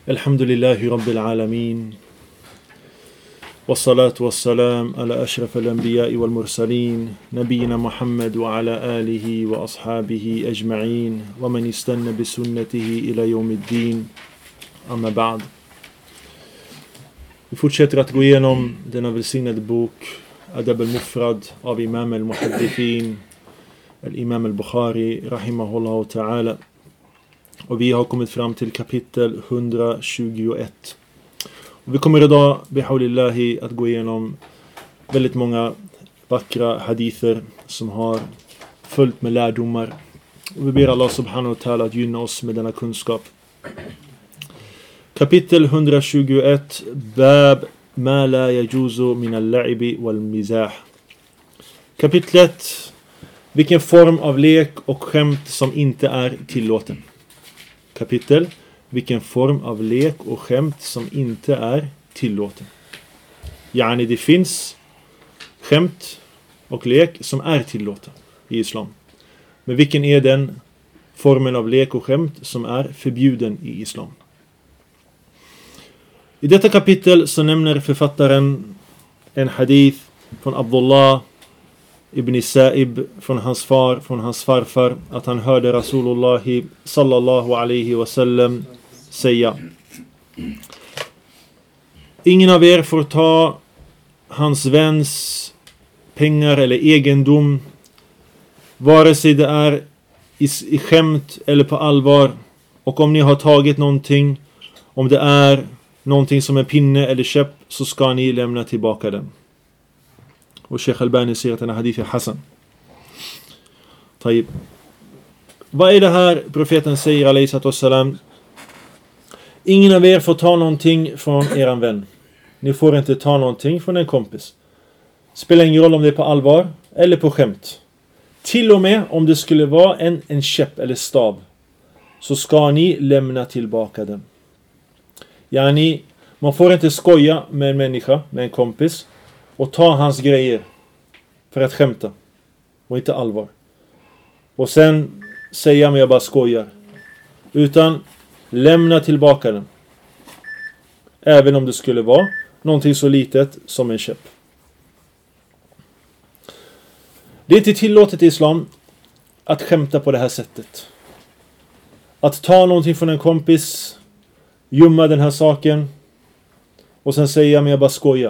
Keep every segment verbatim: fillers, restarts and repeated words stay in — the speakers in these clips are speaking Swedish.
الحمد لله رب العالمين والصلاة والسلام على أشرف الأنبياء والمرسلين نبينا محمد وعلى آله وأصحابه أجمعين ومن استنى بسنته إلى يوم الدين أما بعد. Vi fortsätter att gå igenom denna välsignade bok Adab al-Mufrad av Imam al-Muhaddithin al-Imam al-Bukhari rahimahullah ta'ala. Och vi har kommit fram till kapitel etthundratjugoett. Och vi kommer idag, bihaulillahi, att gå igenom väldigt många vackra hadither som har följt med lärdomar. Och vi ber Allah subhanahu wa ta'ala att gynna oss med denna kunskap. Kapitel etthundratjugoett, Bab ma la yajuzu min al-la'ibi wal-mizah. Kapitlet, vilken form av lek och skämt som inte är tillåten. Kapitel, vilken form av lek och skämt som inte är tillåten. Yani det finns skämt och lek som är tillåten i islam. Men vilken är den formen av lek och skämt som är förbjuden i islam? I detta kapitel så nämner författaren en hadith från Abdullah ibn Sa'ib, från hans far, från hans farfar, att han hörde Rasulullah sallallahu alaihi wasallam säga: ingen av er får ta hans väns pengar eller egendom, vare sig det är i, i skämt eller på allvar. Och om ni har tagit någonting, om det är någonting som är pinne eller käpp, så ska ni lämna tillbaka den. Och Sheikh Albani säger att den här hadith är Hassan. Taib. Vad är det här profeten säger alayhi salam? Ingen av er får ta någonting från eran vän. Ni får inte ta någonting från en kompis. Spelar ingen roll om det är på allvar eller på skämt. Till och med om det skulle vara en, en käpp eller stav, så ska ni lämna tillbaka den. Yani, man får inte skoja med en människa, med en kompis, och ta hans grejer för att skämta och inte allvar. Och sen säga men jag bara skojar. Utan lämna tillbaka den. Även om det skulle vara någonting så litet som en käpp. Det är inte tillåtet i islam att skämta på det här sättet. Att ta någonting från en kompis, gömma den här saken och sen säga men jag bara skojar.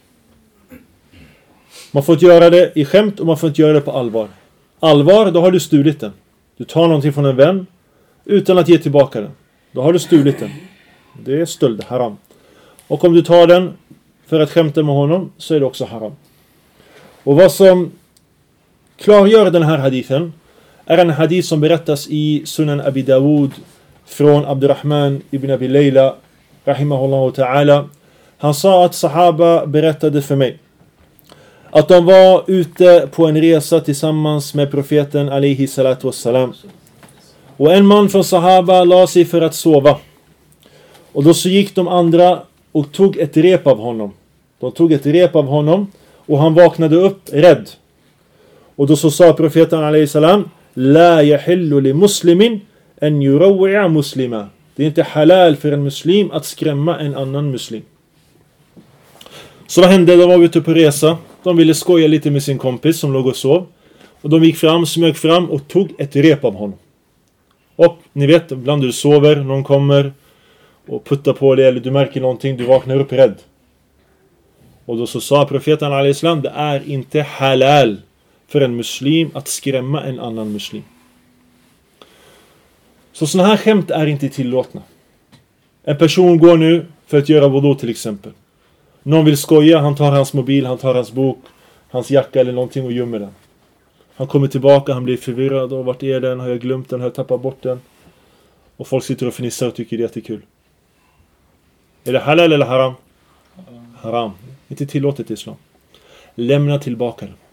Man får inte göra det i skämt och man får inte göra det på allvar. Allvar, då har du stulit den. Du tar någonting från en vän utan att ge tillbaka den. Då har du stulit den. Det är stöld, haram. Och om du tar den för att skämta med honom, så är det också haram. Och vad som klargör den här hadithen är en hadith som berättas i Sunan Abi Dawud från Abdurrahman ibn Abi Layla rahimahullah ta'ala. Han sa att sahaba berättade för mig att de var ute på en resa tillsammans med profeten alayhi salatu wassalam. Och en man från sahaba la sig för att sova. Och då så gick de andra och tog ett rep av honom. De tog ett rep av honom och han vaknade upp rädd. Och då så sa profeten alayhi salam: La yahillu li muslimin an yurawwi'a muslima. Det är inte halal för en muslim att skrämma en annan muslim. Så vad hände? De var ute på resa. De ville skoja lite med sin kompis som låg och sov. Och de gick fram, smög fram och tog ett rep av honom. Och ni vet, ibland du sover, någon kommer och puttar på dig, eller du märker någonting, du vaknar upp rädd. Och då så sa profeten alayhi salam: det är inte halal för en muslim att skrämma en annan muslim. Så såna här skämt är inte tillåtna. En person går nu för att göra wudu till exempel. Någon vill skoja, han tar hans mobil, han tar hans bok, hans jacka eller någonting och gömmer den. Han kommer tillbaka, han blir förvirrad. Och vart är den? Har jag glömt den? Har jag tappat bort den? Och folk sitter och fnissar och tycker det är jättekul. Är det halal eller haram? Haram. Inte tillåtet i islam. Lämna tillbaka den.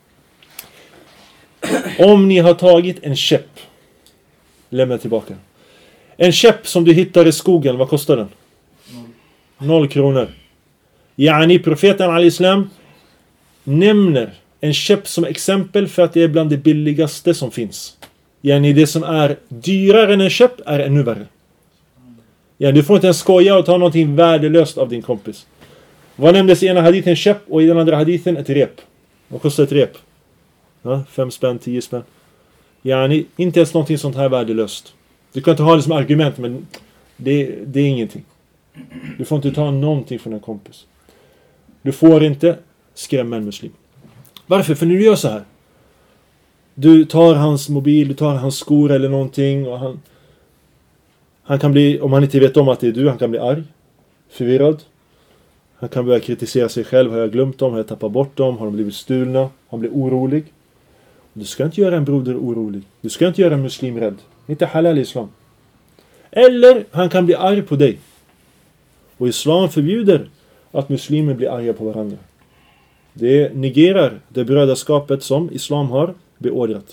Om ni har tagit en käpp, lämna tillbaka den. En käpp som du hittar i skogen, vad kostar den? Noll kronor. Yani profeten al-Islam nämner en käpp som exempel för att det är bland det billigaste som finns. Yani det som är dyrare än en käpp är ännu värre. Ja, du får inte ens skoja och ta någonting värdelöst av din kompis. Vad nämndes i ena hadithen? Käpp, och i den andra hadithen ett rep. Vad kostar ett rep? Ja, fem spänn, tio spänn. Yani, inte ens någonting sånt här värdelöst. Du kan inte ha det som argument, men det, det är ingenting. Du får inte ta någonting från en kompis. Du får inte skrämma en muslim. Varför? För när du gör så här. Du tar hans mobil, du tar hans skor eller någonting, och han, han kan bli, om han inte vet om att det är du, han kan bli arg, förvirrad. Han kan börja kritisera sig själv. Har jag glömt dem? Har jag tappat bort dem? Har de blivit stulna? Han blir orolig. Du ska inte göra en broder orolig. Du ska inte göra en muslim rädd. Inte halal i islam. Eller han kan bli arg på dig. Och islam förbjuder att muslimer blir arga på varandra. Det negerar det brödraskapet som islam har beordrat.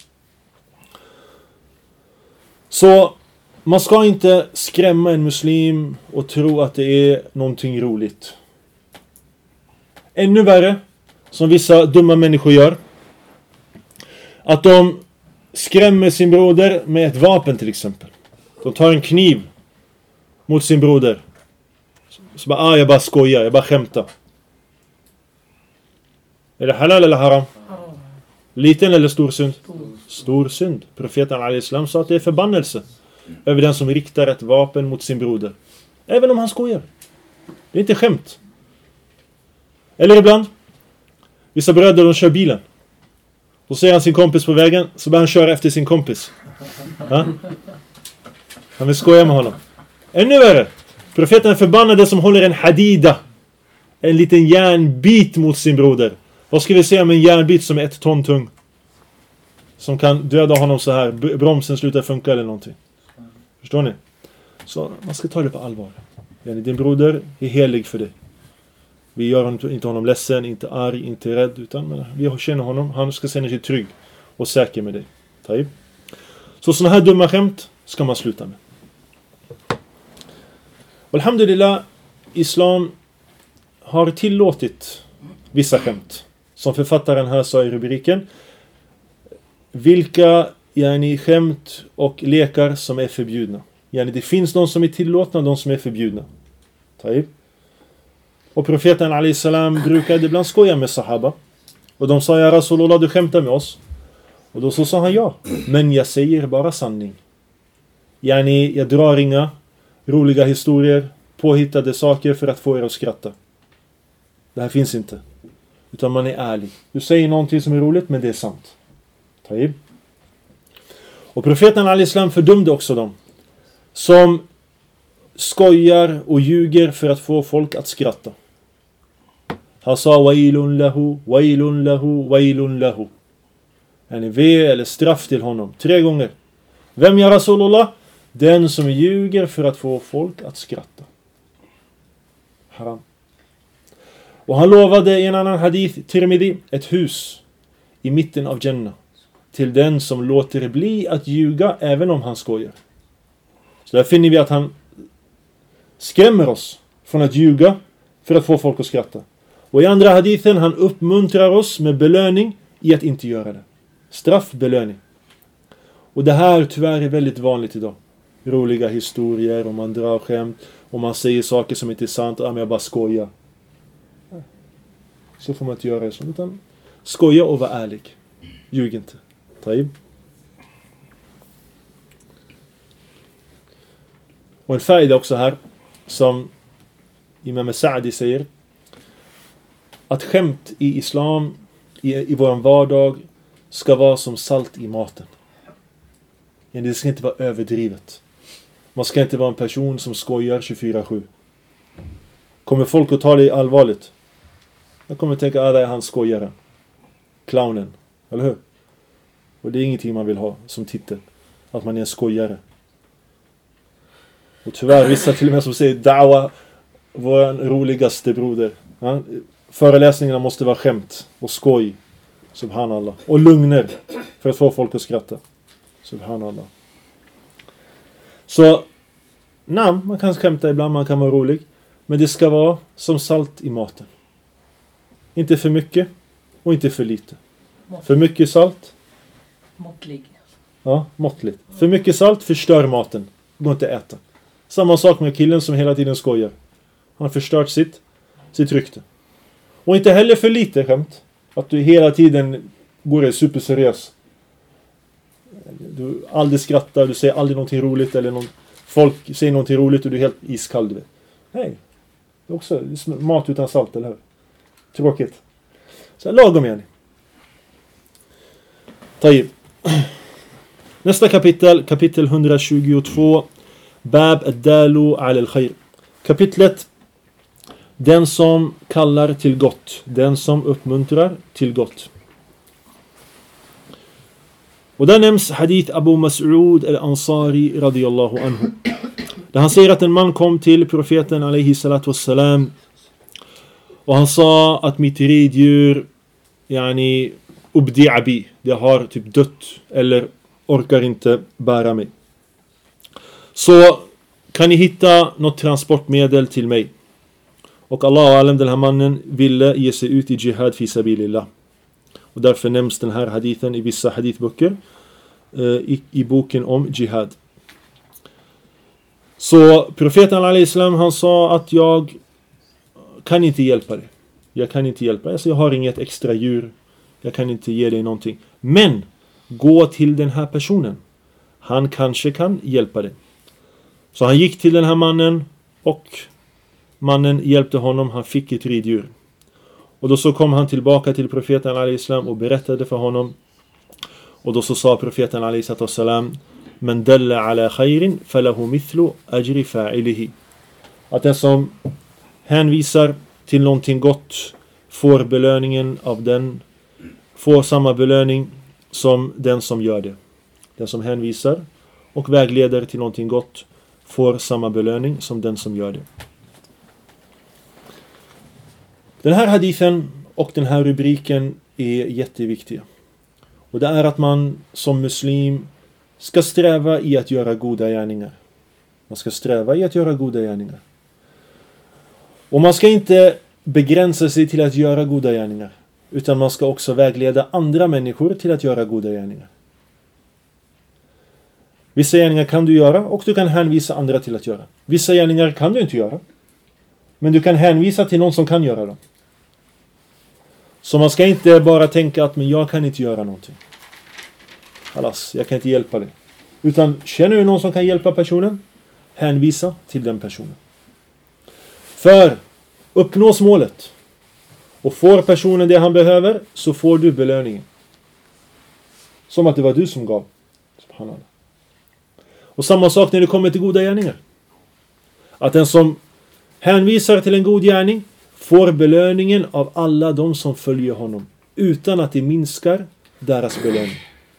Så man ska inte skrämma en muslim och tro att det är någonting roligt. Ännu värre, som vissa dumma människor gör, att de skrämmer sin broder med ett vapen till exempel. De tar en kniv mot sin broder. Så bara, ah, jag bara skojar, jag bara skämtar. Är det halal eller haram? Liten eller stor synd? Stor synd. Profeten al-Islam sa att det är förbannelse över den som riktar ett vapen mot sin broder. Även om han skojar. Det är inte skämt. Eller ibland, vissa bröder, de kör bilen. Då ser han sin kompis på vägen, så börjar han köra efter sin kompis. Ha? Han vill skoja med honom. Ännu värre. Profeten förbannade som håller en hadida. En liten järnbit mot sin broder. Vad ska vi säga om en järnbit som är ett ton tung? Som kan döda honom så här. Bromsen slutar funka eller någonting. Förstår ni? Så man ska ta det på allvar. Din broder är helig för dig. Vi gör inte honom ledsen, inte arg, inte rädd. Utan vi känner honom. Han ska känna sig trygg och säker med dig. Taib. Så såna här dumma skämt ska man sluta med. Alhamdulillah, islam har tillåtit vissa skämt. Som författaren här sa i rubriken. Vilka yani, skämt och lekar som är förbjudna. Yani, det finns de som är tillåtna och de som är förbjudna. Taib. Och profeten alayhi salam brukade ibland skoja med sahaba. Och de sa, ja Rasulullah, du skämtar med oss. Och då så sa han, ja. Men jag säger bara sanning. Yani, jag drar inga roliga historier, påhittade saker för att få er att skratta. Det här finns inte. Utan man är ärlig. Du säger någonting som är roligt, men det är sant. Taib. Och profeten al-Islam fördömde också dem som skojar och ljuger för att få folk att skratta. Han sa wailun lahu, wailun lahu, wailun lahu. En ve eller straff till honom. Tre gånger. Vem är Rasulullah? Den som ljuger för att få folk att skratta. Haram. Och han lovade i en annan hadith, Tirmidhi, ett hus i mitten av Jannah. Till den som låter bli att ljuga även om han skojar. Så där finner vi att han skrämmer oss från att ljuga för att få folk att skratta. Och i andra hadithen han uppmuntrar oss med belöning i att inte göra det. Straff, belöning. Och det här tyvärr är väldigt vanligt idag. Roliga historier, om man drar skämt, om man säger saker som inte är sant, ja men jag bara skojar. Så får man inte göra det så, utan skoja och vara ärlig. Ljug inte. Taib. Och en färd också här som Imam Sa'di säger, att skämt i islam i, i vår vardag ska vara som salt i maten. Det ska inte vara överdrivet. Man ska inte vara en person som skojar tjugofyra sju. Kommer folk att ta det allvarligt? Jag kommer att tänka att ah, det är han skojaren. Clownen. Eller hur? Och det är ingenting man vill ha som titel. Att man är en skojare. Och tyvärr vissa till och med som säger Dawa, vår roligaste broder. Ja? Föreläsningarna måste vara skämt och skoj. Subhanallah. Och lugner för att få folk att skratta. Subhanallah. Så nej, man kan skämta ibland, man kan vara rolig. Men det ska vara som salt i maten. Inte för mycket och inte för lite. Mått. För mycket salt. Måttlig. Ja, måttligt. För mycket salt förstör maten. Det går inte att äta. Samma sak med killen som hela tiden skojar. Han har förstört sitt, sitt rykte. Och inte heller för lite skämt. Att du hela tiden går är superseriös. Du aldrig skrattar, du säger aldrig någonting roligt. Eller någon, folk säger någonting roligt och du är helt iskall. Du vet. Nej, det är också mat utan salt, eller hur? Tråkigt. Så lagom igen. Tajib. Nästa kapitel, kapitel etthundratjugotvå. Bab ad-dalu ala al-khair. Kapitlet den som kallar till gott, den som uppmuntrar till gott. Och där nämns hadith Abu Mas'ud al-Ansari radiyallahu anhu. Där han säger att en man kom till profeten alayhi salatu wassalam och han sa att mitt riddjur yani ubdi'a bi, det har typ dött eller orkar inte bära mig. Så kan ni hitta något transportmedel till mig? Och Allah och alam, den här mannen ville ge sig ut i jihad fi sabilillah. Och därför nämns den här hadithen i vissa hadithböcker eh, i, i boken om jihad. Så profeten alayhi salam, han sa att jag kan inte hjälpa dig. Jag kan inte hjälpa dig. Alltså jag har inget extra djur. Jag kan inte ge dig någonting. Men gå till den här personen. Han kanske kan hjälpa dig. Så han gick till den här mannen och mannen hjälpte honom. Han fick ett riddjur. Och då så kom han tillbaka till profeten alayhi salam och berättade för honom. Och då så sa profeten alayhi salam: "Man dalla ala khairin falahu mithlu ajri fa'ilihi." Att den som hänvisar till någonting gott får belöningen av den, får samma belöning som den som gör det. Den som hänvisar och vägleder till någonting gott får samma belöning som den som gör det. Den här hadithen och den här rubriken är jätteviktiga. Och det är att man som muslim ska sträva i att göra goda gärningar. Man ska sträva i att göra goda gärningar. Och man ska inte begränsa sig till att göra goda gärningar. Utan man ska också vägleda andra människor till att göra goda gärningar. Vissa gärningar kan du göra och du kan hänvisa andra till att göra. Vissa gärningar kan du inte göra. Men du kan hänvisa till någon som kan göra dem. Så man ska inte bara tänka att men jag kan inte göra någonting. Alas, jag kan inte hjälpa dig. Utan känner du någon som kan hjälpa personen? Hänvisa till den personen. För uppnås målet. Och får personen det han behöver, så får du belöningen. Som att det var du som gav. Subhanallah. Och samma sak när det kommer till goda gärningar. Att den som hänvisar till en god gärning får belöningen av alla de som följer honom. Utan att det minskar deras belöning.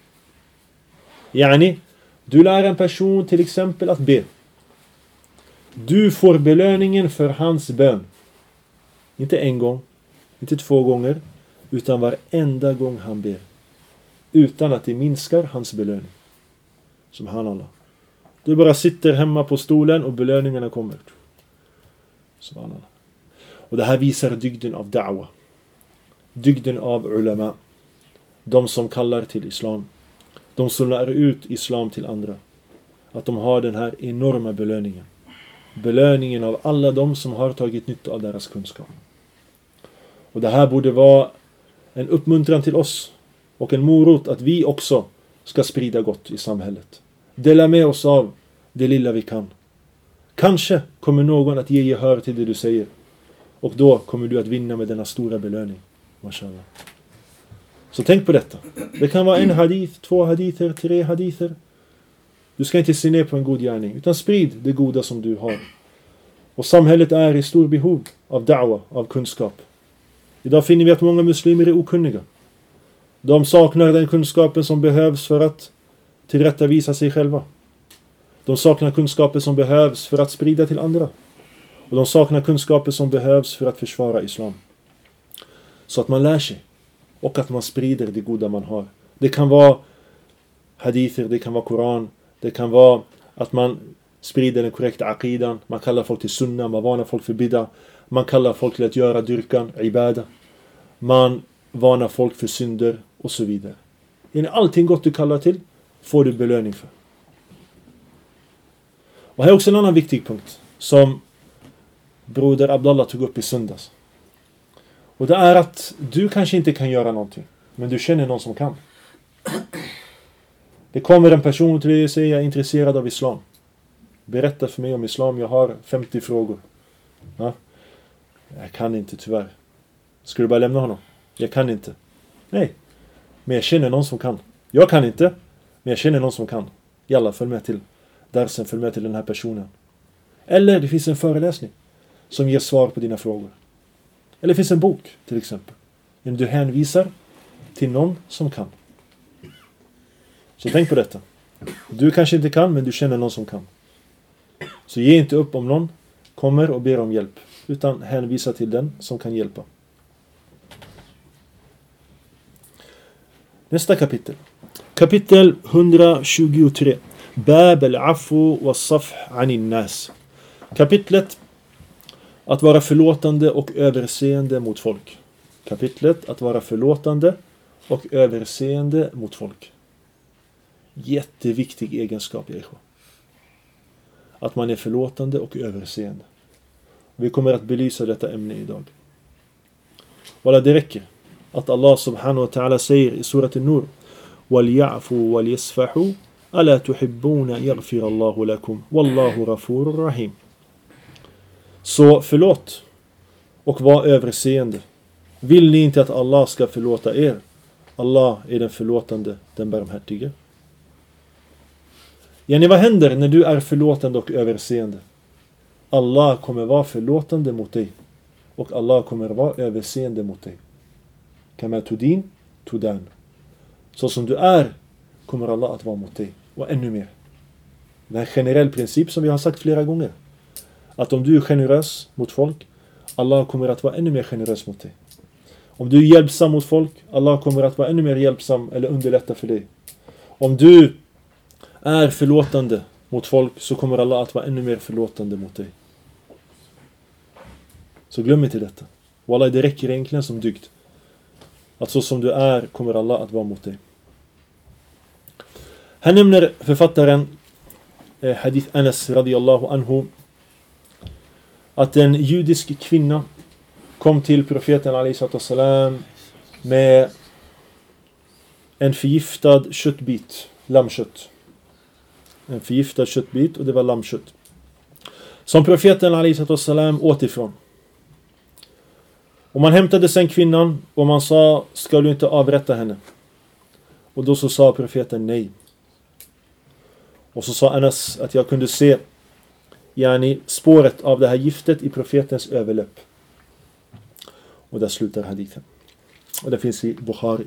Yani, du lär en person till exempel att be. Du får belöningen för hans bön. Inte en gång. Inte två gånger. Utan varenda gång han ber. Utan att det minskar hans belöning. Subhanallah. Du bara sitter hemma på stolen och belöningarna kommer. Subhanallah. Och det här visar dygden av da'wa. Dygden av ulama. De som kallar till islam. De som lär ut islam till andra. Att de har den här enorma belöningen. Belöningen av alla de som har tagit nytta av deras kunskap. Och det här borde vara en uppmuntran till oss. Och en morot att vi också ska sprida gott i samhället. Dela med oss av det lilla vi kan. Kanske kommer någon att ge gehör till det du säger. Och då kommer du att vinna med denna stora belöning. Mashallah. Så tänk på detta. Det kan vara en hadith, två hadither, tre hadither. Du ska inte se ner på en god gärning. Utan sprid det goda som du har. Och samhället är i stor behov av da'wa, av kunskap. Idag finner vi att många muslimer är okunniga. De saknar den kunskapen som behövs för att tillrättavisa sig själva. De saknar kunskaper som behövs för att sprida till andra. Och de saknar kunskaper som behövs för att försvara islam. Så att man lär sig. Och att man sprider det goda man har. Det kan vara hadither, det kan vara koran. Det kan vara att man sprider den korrekta aqidan. Man kallar folk till sunna, man varnar folk för bid'a. Man kallar folk till att göra dyrkan, ibada. Man varnar folk för synder och så vidare. Allting gott du kallar till får du belöning för. Och här är också en annan viktig punkt som broder Abdallah tog upp i söndags. Och det är att du kanske inte kan göra någonting, men du känner någon som kan. Det kommer en person till dig och säger: jag är intresserad av islam. Berätta för mig om islam, jag har femtio frågor. Ja? Jag kan inte, tyvärr. Ska du bara lämna honom? Jag kan inte. Nej, men jag känner någon som kan. Jag kan inte, men jag känner någon som kan. Jalla, följ med till darsen, följ med till den här personen. Eller det finns en föreläsning som ger svar på dina frågor. Eller det finns en bok till exempel. Men du hänvisar till någon som kan. Så tänk på detta. Du kanske inte kan, men du känner någon som kan. Så ge inte upp om någon kommer och ber om hjälp, utan hänvisa till den som kan hjälpa. Nästa kapitel. Kapitel etthundratjugotre. Bab al-afu wa safh anin nas. Kapitlet att vara förlåtande och överseende mot folk. Kapitlet att vara förlåtande och överseende mot folk. Jätteviktig egenskap, Jehovah. Att man är förlåtande och överseende. Vi kommer att belysa detta ämne idag. Walla, det räcker att Allah subhanahu wa ta'ala säger i surat An-Nur: وَلْيَعْفُوا وَلْيَسْفَحُوا أَلَا تُحِبُّونَ يَغْفِرَ اللَّهُ لَكُمْ وَاللَّهُ غَفُورٌ رَحِيمٌ. Så förlåt och var överseende. Vill ni inte att Allah ska förlåta er? Allah är den förlåtande, den barmhärtige. Yani, vad händer när du är förlåtande och överseende? Allah kommer vara förlåtande mot dig. Och Allah kommer vara överseende mot dig. Kama tudin, tudan. Så som du är kommer Allah att vara mot dig. Och ännu mer. Det är en generell princip som vi har sagt flera gånger. Att om du är generös mot folk, Allah kommer att vara ännu mer generös mot dig. Om du är hjälpsam mot folk, Allah kommer att vara ännu mer hjälpsam eller underlätta för dig. Om du är förlåtande mot folk, så kommer Allah att vara ännu mer förlåtande mot dig. Så glöm inte detta. Wallah, det räcker egentligen som dygd. Att så som du är kommer Allah att vara mot dig. Här nämner författaren eh, Hadith Anas radiyallahu anhu att en judisk kvinna kom till profeten alayhi salatu wassalam med en förgiftad köttbit, lammkött. En förgiftad köttbit, och det var lammkött. Som profeten alayhi salatu wassalam åt ifrån. Och man hämtade sen kvinnan och man sa: ska du inte avrätta henne? Och då så sa profeten nej. Och så sa Anas att jag kunde se yani, spåret av det här giftet i profetens överläpp. Och där slutar hadithen. Och det finns i Bukhari.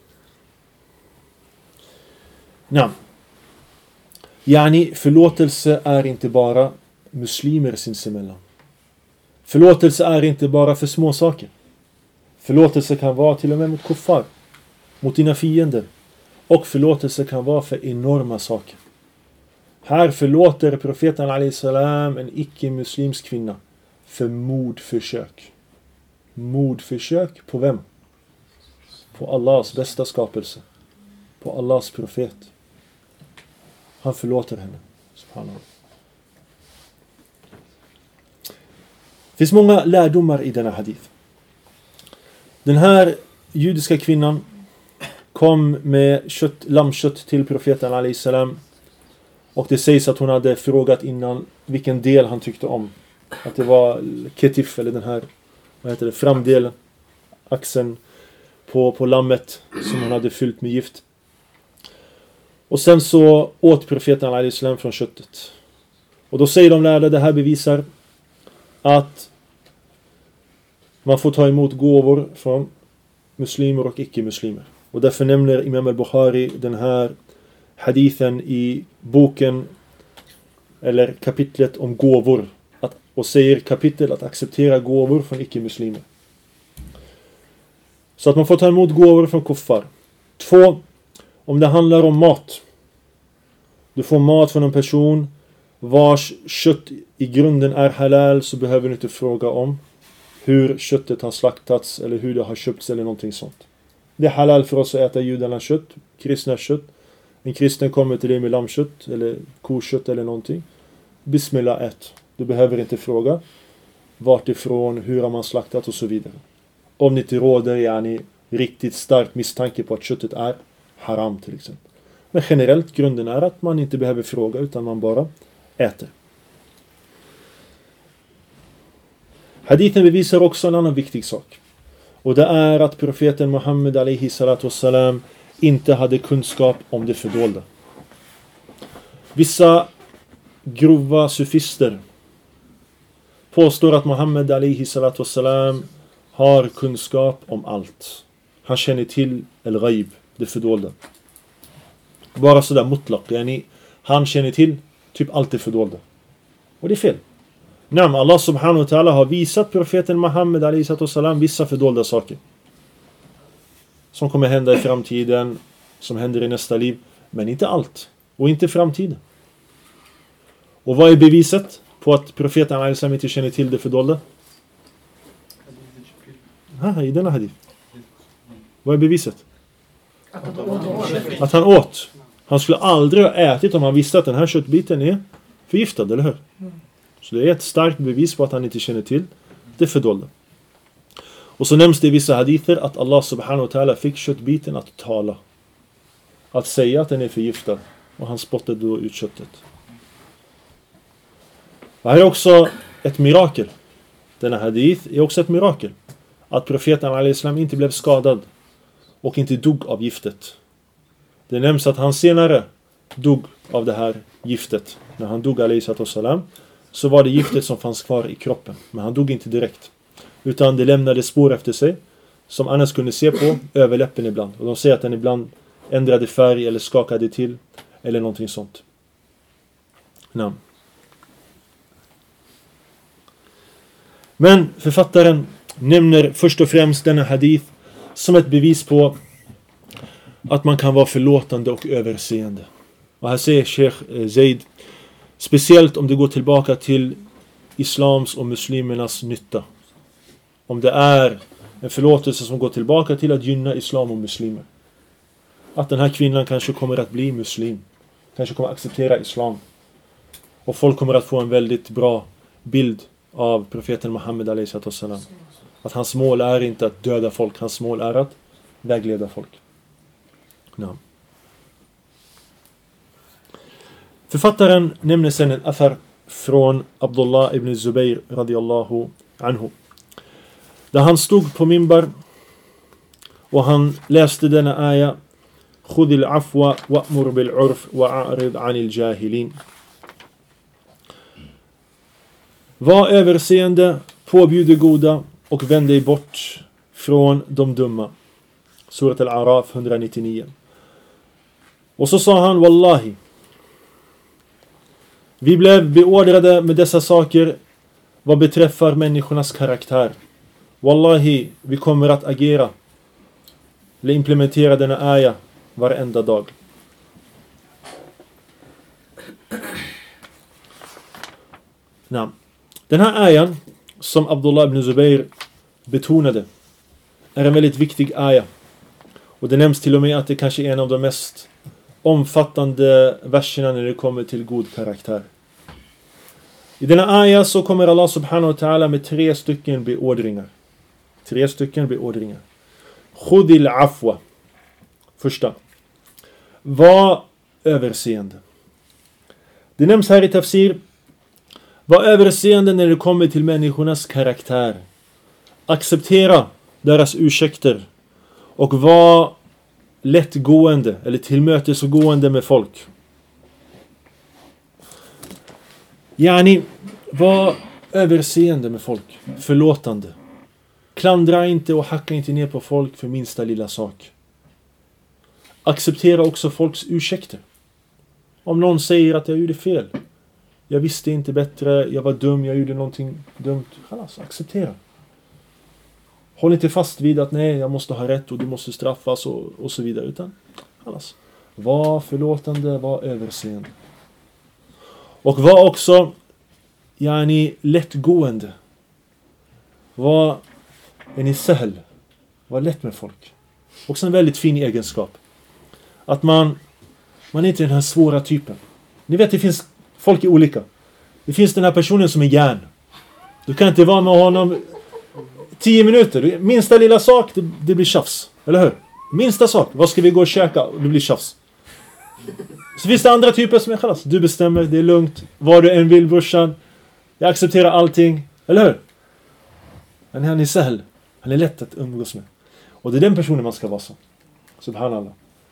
Ja. Yani, förlåtelse är inte bara muslimer sinsemellan. Förlåtelse är inte bara för små saker. Förlåtelse kan vara till och med mot kuffar, mot dina fiender. Och förlåtelse kan vara för enorma saker. Här förlåter profeten alayhi salam en icke-muslimsk kvinna för mordförsök. Mordförsök på vem? På Allahs bästa skapelse. På Allahs profet. Han förlåter henne. Subhanallah. Det finns många lärdomar i denna hadith. Den här judiska kvinnan kom med kött, lammkött till profeten alayhi salam. Och det sägs att hon hade frågat innan vilken del han tyckte om. Att det var ketif, eller den här, vad heter det, framdelen, axeln på, på lammet som hon hade fyllt med gift. Och sen så åt profeten alayhi salam från köttet. Och då säger de lärda, det här bevisar att man får ta emot gåvor från muslimer och icke-muslimer. Och därför nämner Imam al-Bukhari den här hadithen i boken eller kapitlet om gåvor. Att, och säger kapitel att acceptera gåvor från icke-muslimer. Så att man får ta emot gåvor från kuffar. Två, om det handlar om mat. Du får mat från en person vars kött i grunden är halal, så behöver du inte fråga om hur köttet har slaktats eller hur det har köpts eller någonting sånt. Det är halal för oss att äta judarnas kött, kristna kött. En kristen kommer till dig med lammkött eller kokött eller någonting. Bismillah ät. Du behöver inte fråga vart ifrån, hur har man slaktat och så vidare. Om det inte råder yani, riktigt stark misstanke på att köttet är haram till exempel. Men generellt grunden är att man inte behöver fråga utan man bara äter. Hadithen bevisar också en annan viktig sak. Och det är att profeten Muhammed alaihi salatu wassalam inte hade kunskap om det fördolda. Vissa grova sufister påstår att Muhammed alaihi salatu wassalam har kunskap om allt. Han känner till el-ghaib, det fördolda. Bara sådär mutlaq. Yani, han känner till typ allt det fördolda. Och det är fel. Nam, Allah subhanahu wa ta'ala har visat profeten Muhammed alaihi salatu wassalam vissa fördolda saker. Som kommer hända i framtiden, som händer i nästa liv. Men inte allt. Och inte framtiden. Och vad är beviset på att profeten alaihi sallam inte känner till det fördolda? Ha, i denna hadith. Vad är beviset? Att han åt. Han skulle aldrig ha ätit om han visste att den här köttbiten är förgiftad, eller hur? Så det är ett starkt bevis på att han inte känner till det fördolda. Och så nämns det i vissa hadither att Allah subhanahu wa ta'ala fick köttbiten att tala. Att säga att den är förgiftad. Och han spottade då ut köttet. Det här är också ett mirakel. Denna hadith är också ett mirakel. Att profeten alaihi salam inte blev skadad. Och inte dog av giftet. Det nämns att han senare dog av det här giftet. När han dog alaihi salam, så var det giftet som fanns kvar i kroppen. Men han dog inte direkt. Utan det lämnade spår efter sig. Som annars kunde se på överläppen ibland. Och de säger att den ibland ändrade färg eller skakade till. Eller någonting sånt. Namn. Men författaren nämner först och främst denna hadith som ett bevis på att man kan vara förlåtande och överseende. Och här säger Sheikh Zaid, speciellt om det går tillbaka till islams och muslimernas nytta. Om det är en förlåtelse som går tillbaka till att gynna islam och muslimer. Att den här kvinnan kanske kommer att bli muslim. Kanske kommer att acceptera islam. Och folk kommer att få en väldigt bra bild av profeten Muhammed alaihi sallam. Att hans mål är inte att döda folk. Hans mål är att vägleda folk. Ja. Författaren nämner sen en affär från Abdullah ibn Zubayr radiyallahu anhu. Där han stod på minbar och han läste denna aya: Khudil afwa wa'mur bil urf wa'arid 'anil jahilin. Var överseende, påbjud det goda och vänd dig bort från de dumma. Surat al-Araf etthundranittionio. Och så sa han: Wallahi, vi blev beordrade med dessa saker vad beträffar människornas karaktär. Wallahi, vi kommer att agera eller implementera denna aya varenda dag. Nej. Den här ayan som Abdullah ibn Zubayr betonade är en väldigt viktig aya. Och det nämns till och med att det kanske är en av de mest omfattande verserna när det kommer till god karaktär. I denna aya så kommer Allah subhanahu wa ta'ala med tre stycken beordringar. Tre stycken beordringar. Khudil afwa. Första. Var överseende. Det nämns här i tafsir. Var överseende när det kommer till människornas karaktär. Acceptera deras ursäkter. Och var lättgående eller tillmötesgående med folk. Yani, var överseende med folk. Förlåtande. Klandra inte och hacka inte ner på folk för minsta lilla sak. Acceptera också folks ursäkter. Om någon säger att jag gjorde fel. Jag visste inte bättre, jag var dum, jag gjorde någonting dumt. Alltså, acceptera. Håll inte fast vid att nej, jag måste ha rätt och du måste straffas och, och så vidare. Utan, alltså, var förlåtande, var överseende. Och var också yani, lättgående. Var en i sähl. Var lätt med folk. Också en väldigt fin egenskap. Att man, man är inte den här svåra typen. Ni vet, det finns folk är olika. Det finns den här personen som är järn. Du kan inte vara med honom tio minuter. Minsta lilla sak, det, det blir tjafs. Eller hur? Minsta sak. Vad ska vi gå och käka? Det blir tjafs. Så finns det andra typer som är chalas. Du bestämmer, det är lugnt. Vad du än vill, brorsan. Jag accepterar allting. Eller hur? Men han är sähl. Han är lätt att umgås med. Och det är den personen man ska vara så. Subhanallah.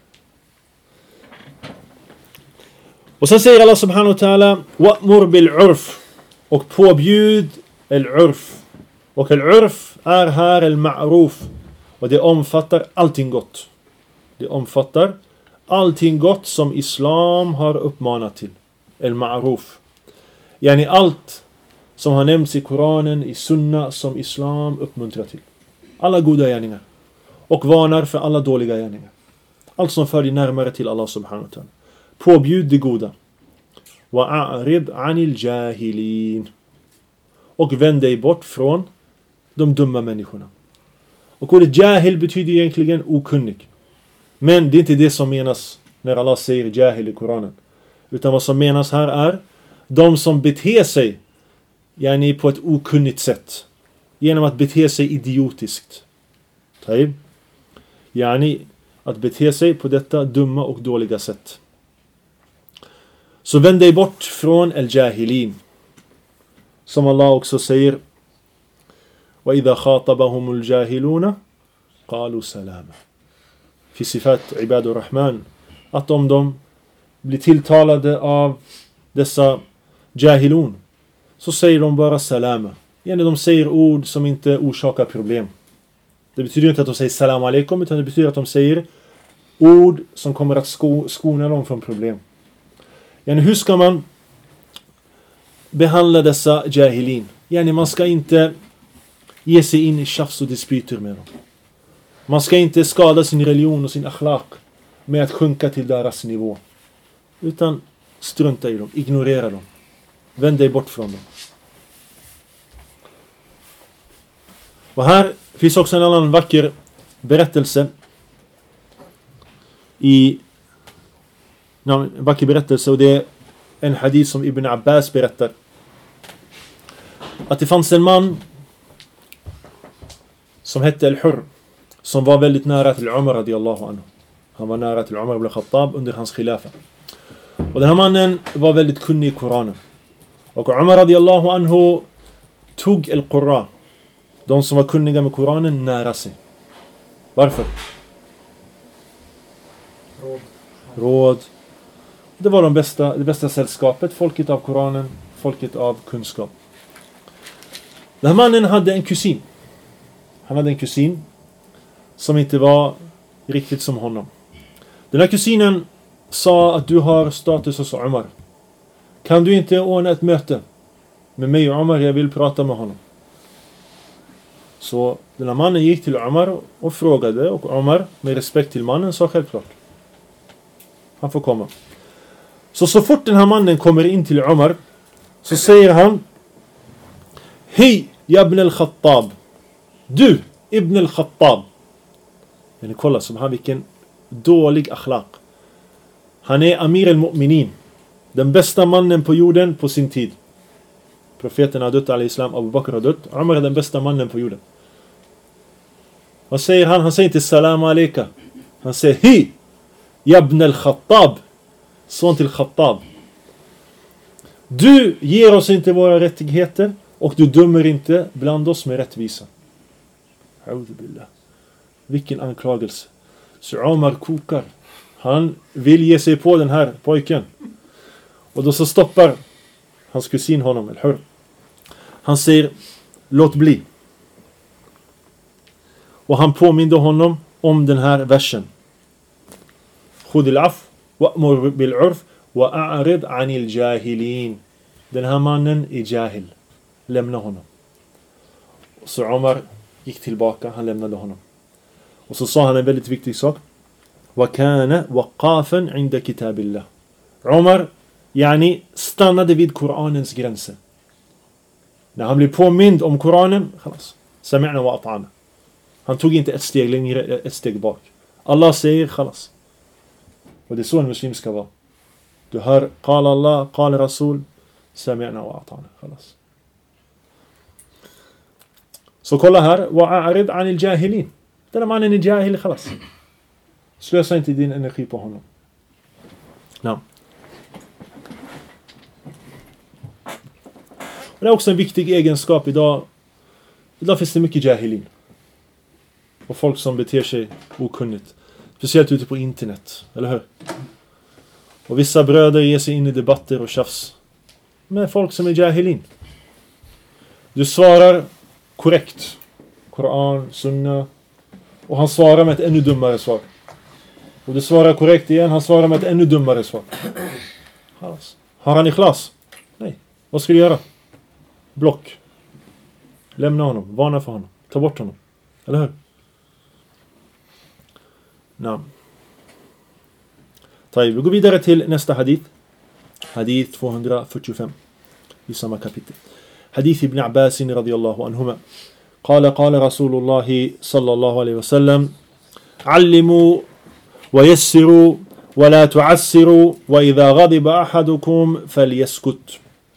Och sen säger Allah subhanahu wa ta'ala wa'mur bil urf. Och påbjud al-urf. Och al-urf är här al-ma'ruf. Och det omfattar allting gott. Det omfattar allting gott som islam har uppmanat till. Al-ma'ruf. Yani allt som har nämnts i Koranen, i sunna, som islam uppmuntrar till. Alla goda gärningar. Och varnar för alla dåliga gärningar. Allt som för dig närmare till Allah subhanahu wa ta'ala. Påbjud det goda. Wa'arid anil jahilin. Och vänd dig bort från de dumma människorna. Och ordet jahil betyder egentligen okunnig. Men det är inte det som menas när Allah säger jahil i Koranen. Utan vad som menas här är de som beter sig yani på ett okunnigt sätt. Genom att bete sig idiotiskt. Taib. Yani att bete sig på detta dumma och dåliga sätt. Så vänd dig bort från al-jahilin. Som Allah också säger وَإِذَا خَاطَبَهُمُ الْجَاهِلُونَ قَالُوا سَلَامًا. För sifat ibadur rahman. Att om de blir tilltalade av dessa jahilun så säger de bara salama. Yani de säger ord som inte orsakar problem. Det betyder inte att de säger salam alaikum, utan det betyder att de säger ord som kommer att sko- skona dem från problem. Yani hur ska man behandla dessa jahilin? Yani man ska inte ge sig in i tjafs och dispyter med dem. Man ska inte skada sin religion och sin akhlaq med att sjunka till deras nivå. Utan strunta i dem, ignorera dem. Vänd dig bort från dem. Och här finns också en annan vacker berättelse i en vacker berättelse, och det är en hadith som Ibn Abbas berättar. Att det fanns en man som hette Al-Hurr, som var väldigt nära till Umar radiyallahu anhu. Han var nära till Umar ibn Khattab under hans khilafa. Och den här mannen var väldigt kunnig i Koranen. Och Umar radiyallahu anhu tog al-Qurra, de som var kunniga med Koranen, nära sig. Varför? Råd. Råd. Det var de bästa, det bästa sällskapet, folket av Koranen, folket av kunskap. Den här mannen hade en kusin. Han hade en kusin som inte var riktigt som honom. Den här kusinen sa att du har status hos Umar. Kan du inte ordna ett möte med mig och Umar? Jag vill prata med honom. Så den här mannen gick till Umar och frågade, och Umar med respekt till mannen sa självklart. Han får komma. Så så fort den här mannen kommer in till Umar så säger han: Hej Ibn al-Khattab. Du Ibn al-Khattab. Men kolla som han, vilken dålig akhlaq. Han är Amir al-Mu'minin, den bästa mannen på jorden på sin tid. Profeten har dött, al-Islam, Abu Bakr har dött. Umar är den bästa mannen på jorden. Vad säger han? Han säger inte salam alaikum. Han säger hej Ibn al-Khattab. Son till Khattab. Du ger oss inte våra rättigheter och du dömer inte bland oss med rättvisa. Billah. Vilken anklagelse. Så Umar kokar. Han vill ge sig på den här pojken. Och då så stoppar hans kusin honom, eller hur? Han säger, låt bli. Och han påminner honom om den här versen. Khudil af, wa'mur bil urf, wa'arid anil jahilin. Den här mannen är jahil. Lämna honom. Så Umar gick tillbaka, han lämnade honom. Och så sa han en väldigt viktig sak. وَكَانَ وَقَافًا عِنْدَ كِتَابِ اللَّهِ. Umar yani stannade vid Koranens gränser. När han blev påmind om Koranen, خلاص, سمعنا وأطعنا. Han tog inte ett steg längre, ett steg bak. Allah säger, خلاص. Och det är så en muslim ska vara. Du hör, قال Allah, قال Rasul. Sami'na wa ata'na. Khalas. Så kolla här. Wa'arid anil jahilin. Den här mannen är jahil, khalas. Slösa inte din energi på honom. Ja. Det är också en viktig egenskap idag. Idag finns det mycket jahilin. Och folk som beter sig okunnigt. Speciellt ute på internet. Eller hur? Och vissa bröder ger sig in i debatter och tjafs. Med folk som är jahilin. Du svarar korrekt. Koran, sunna. Och han svarar med ett ännu dummare svar. Och du svarar korrekt igen. Han svarar med ett ännu dummare svar. Har han ikhlas? Nej. Vad ska du göra? Block. Lämna honom. Varna för honom. Ta bort honom. Eller hur? Nej. Vi går vidare till nästa hadith. Hadith tvåhundrafyrtiofem. I samma kapitel. Hadith ibn Abbas radiyallahu anhuma. قال قال رسول الله صلى الله عليه وسلم علموا ويسروا ولا تعسروا وإذا غضب أحدكم فليسكت.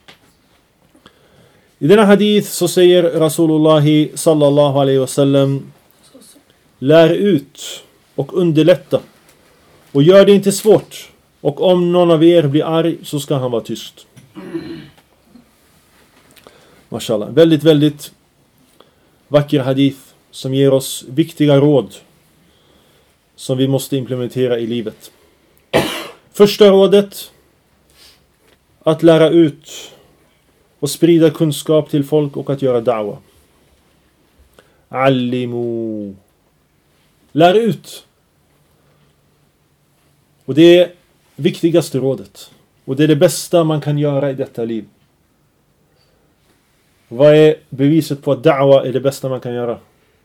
I denna hadith så säger Rasulullah sallallahu alaihi wasallam: lär ut och underlätta och gör det inte svårt, och om någon av er blir arg så ska han vara tyst. Mashallah, väldigt väldigt vacker hadith som ger oss viktiga råd som vi måste implementera i livet. Första rådet: att lära ut och sprida kunskap till folk och att göra da'wa. Allimu. Lär ut. Och det är viktigaste rådet. Och det är det bästa man kan göra i detta liv. Vad är beviset på att da'wa är det bästa man kan göra?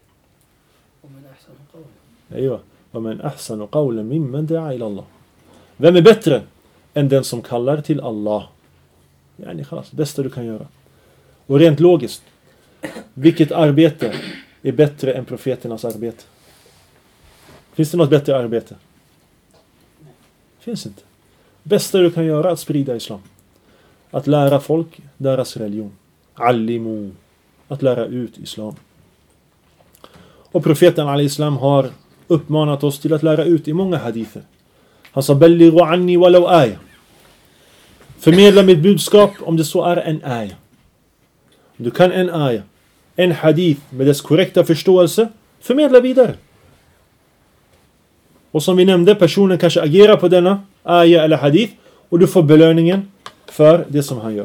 Ja. وَمَنْ أَحْسَنُ قَوْلًا مِمَّنْ دَعَا إِلَى اللَّهِ. Vem är bättre än den som kallar till Allah? Yani khalas, bästa du kan göra. Och rent logiskt, vilket arbete är bättre än profeternas arbete? Finns det något bättre arbete? Finns inte. Bästa du kan göra är att sprida islam. Att lära folk deras religion. Allimu. Att lära ut islam. Och profeten al-Islam har uppmanat oss till att lära ut i många hadither. Han sa: Ballighu anni walau aya. Förmedla mitt budskap om det så är en aya. Du kan en aya, en hadith med dess korrekta förståelse, förmedla vidare. Och som vi nämnde, personen kanske agerar på denna aya eller hadith och du får belöningen för det som han gör.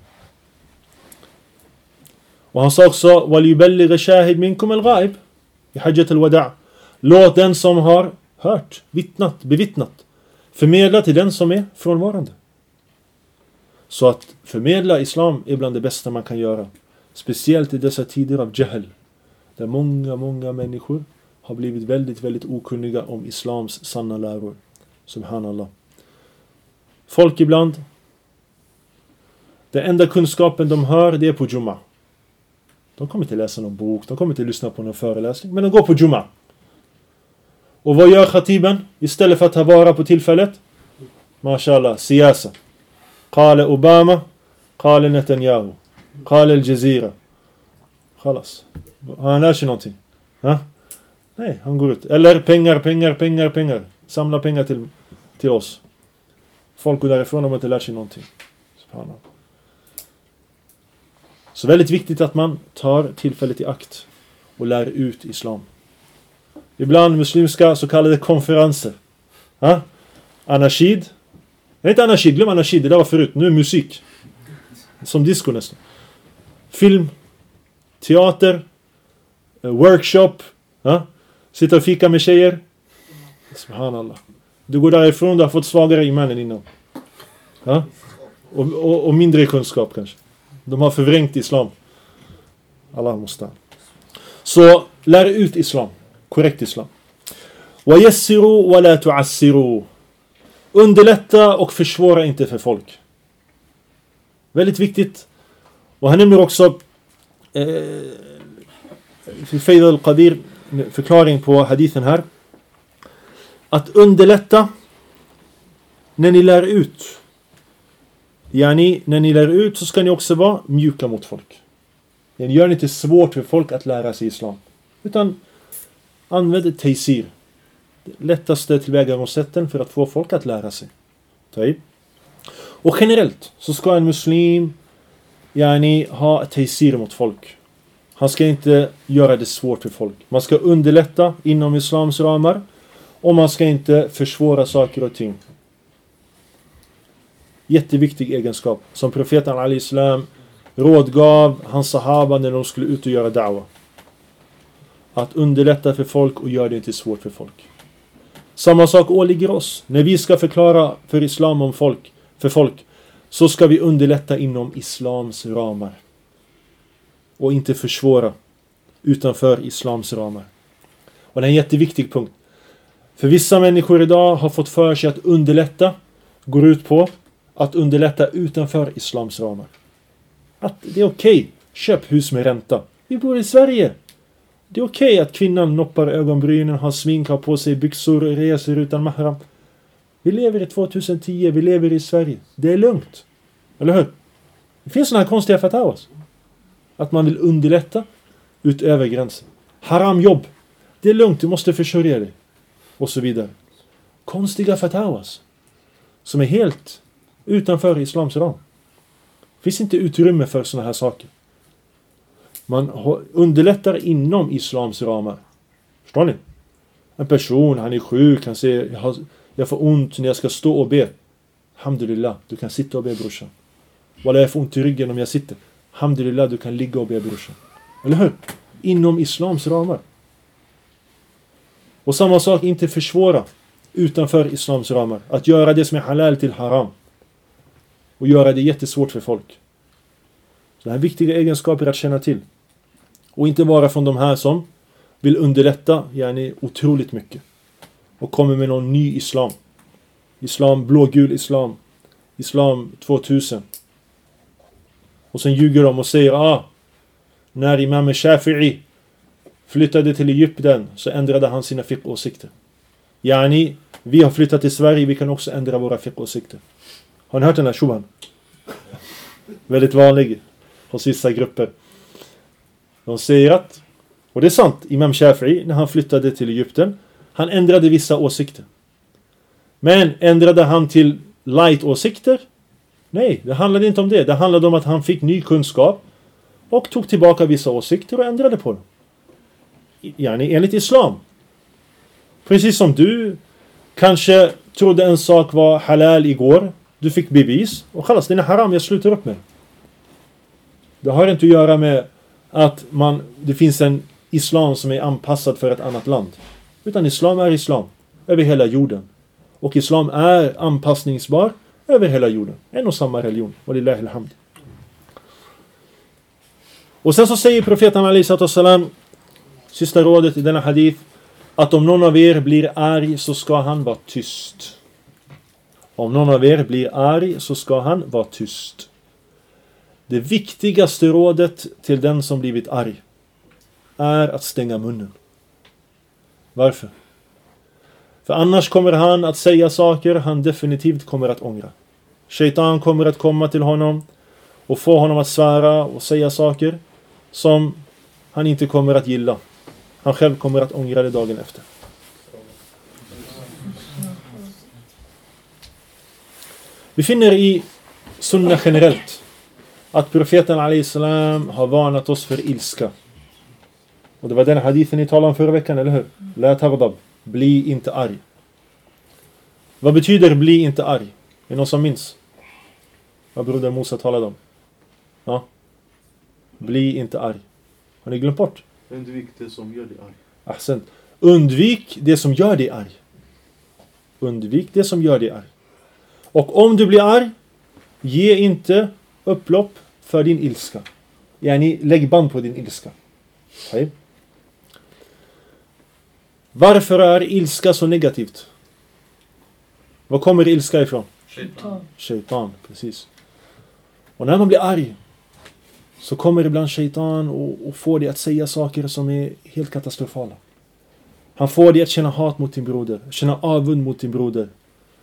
Och han sa också: وَلْيُبَلِّغَ شَاهِدْ مِنْكُمْ الْغَائِبِ i hajjat al-wada'. Låt den som har hört, vittnat, bevittnat förmedla till den som är frånvarande. Så att förmedla islam är bland det bästa man kan göra. Speciellt i dessa tider av jahl. Där många, många människor har blivit väldigt, väldigt okunniga om islams sanna läror. Subhanallah. Folk ibland, den enda kunskapen de hör, det är på Jumma. De kommer inte läsa någon bok, de kommer inte lyssna på någon föreläsning, men de går på Jumma. Och vad gör khatiben? Istället för att ta vara på tillfället, mashallah, siyasa. قال Obama, قال Netanyahu, قال Al-Jazeera. Khalas. Han lär sig någonting. Ha? Nej, han går ut. Eller pengar, pengar, pengar, pengar. Samla pengar till, till oss. Folk går därifrån om inte lär sig någonting. Subhanallah. Så väldigt viktigt att man tar tillfället i akt och lär ut islam. Ibland muslimska så kallade konferenser. Ha? Anashid. Nej, inte anashid, glöm anashid, det där var förut. Nu är musik. Som disco nästan. Film, teater, workshop. Ha? Sitta och fika med tjejer. Subhanallah. Du går därifrån, du har fått svagare iman än innan. Ha? Och, och, och mindre kunskap kanske. De har förvrängt islam. Allah måste. Så lär ut islam. Korrekt islam. Wa yassiru wa la tu'assiru. Underlätta och försvåra inte för folk. Väldigt viktigt. Och han nämner också eh, Fayd al-Qadir, förklaring på hadithen här. Att underlätta när ni lär ut. Yani, när ni lär ut så ska ni också vara mjuka mot folk. Yani, gör det inte svårt för folk att lära sig islam. Utan använd ett taysir. Det lättaste tillvägagångssätten för att få folk att lära sig. Taib. Och generellt så ska en muslim yani, ha ett taysir mot folk. Han ska inte göra det svårt för folk. Man ska underlätta inom islams ramar. Och man ska inte försvåra saker och ting. Jätteviktig egenskap. Som profeten alayhi salam rådgav hans sahaba när de skulle ut och göra da'wa. Att underlätta för folk och göra det inte svårt för folk. Samma sak åligger oss. När vi ska förklara för islam om folk, för folk, så ska vi underlätta inom islams ramar. Och inte försvåra utanför islams ramar. Och det är en jätteviktig punkt. För vissa människor idag har fått för sig att underlätta går ut på att underlätta utanför islams ramar. Att det är okej. Okay. Köp hus med ränta. Vi bor i Sverige. Det är okej okay att kvinnan noppar ögonbrynen, har smink, har på sig byxor, reser utan mahram. Vi lever i tjugohundratio, vi lever i Sverige. Det är lugnt. Eller hur? Det finns sådana här konstiga fatawas. Att man vill underlätta utöver gränsen. Haram jobb. Det är lugnt, du måste försörja dig. Och så vidare. Konstiga fatawas. Som är helt utanför islams ram. Det finns inte utrymme för sådana här saker. Man underlättar inom islams ramar. Förstår ni? En person, han är sjuk, han säger jag, har, jag får ont när jag ska stå och be. Alhamdulillah, du kan sitta och be brorsan. Walla, jag får ont i ryggen om jag sitter. Alhamdulillah, du kan ligga och be brorsan. Eller hur? Inom islams ramar. Och samma sak, inte försvåra utanför islams ramar. Att göra det som är halal till haram. Och göra det jättesvårt för folk. Så det här är viktiga egenskaper att känna till. Och inte vara från de här som vill underlätta yani, otroligt mycket. Och kommer med någon ny islam. Islam, blågul islam. Islam tvåtusen. Och sen ljuger de och säger ah, när Imam Shafi'i flyttade till Egypten så ändrade han sina fiqh-åsikter. Yani, vi har flyttat till Sverige, vi kan också ändra våra fiqh-åsikter. Har ni hört den här shubhan? Väldigt vanlig hos vissa grupper. De säger att, och det är sant, Imam Shafi'i när han flyttade till Egypten, han ändrade vissa åsikter. Men ändrade han till light-åsikter? Nej, det handlade inte om det. Det handlade om att han fick ny kunskap och tog tillbaka vissa åsikter och ändrade på dem. Yani enligt islam. Precis som du kanske trodde en sak var halal igår. Du fick bevis. Och kallas den är haram, jag slutar upp med. Det har inte att göra med att man, det finns en islam som är anpassad för ett annat land. Utan islam är islam. Över hela jorden. Och islam är anpassningsbar över hela jorden. En och samma religion. Walillahi alhamd. Och sen så säger profeten alayhi salam, sista rådet i denna hadith, att om någon av er blir arg så ska han vara tyst. Om någon av er blir arg så ska han vara tyst. Det viktigaste rådet till den som blivit arg är att stänga munnen. Varför? För annars kommer han att säga saker han definitivt kommer att ångra. Shaitan kommer att komma till honom och få honom att svära och säga saker som han inte kommer att gilla. Han själv kommer att ångra det dagen efter. Vi finner i sunna generellt att profeten alayhi salam har varnat oss för ilska. Och det var den hadithen ni talade om förra veckan, eller hur? La taghdab. Bli inte arg. Vad betyder bli inte arg? Är det någon som minns? Vad broder Musa talade om? Ja. Bli inte arg. Har ni glömt bort? Undvik det som gör dig arg. Ahsan. Undvik det som gör dig arg. Undvik det som gör dig arg. Och om du blir arg, ge inte upplopp för din ilska. Yani, lägg band på din ilska. Okay. Varför är ilska så negativt? Var kommer ilska ifrån? Shaitan. Shaitan, precis. Och när man blir arg så kommer ibland shaitan och, och får dig att säga saker som är helt katastrofala. Han får dig att känna hat mot din broder, känna avund mot din broder.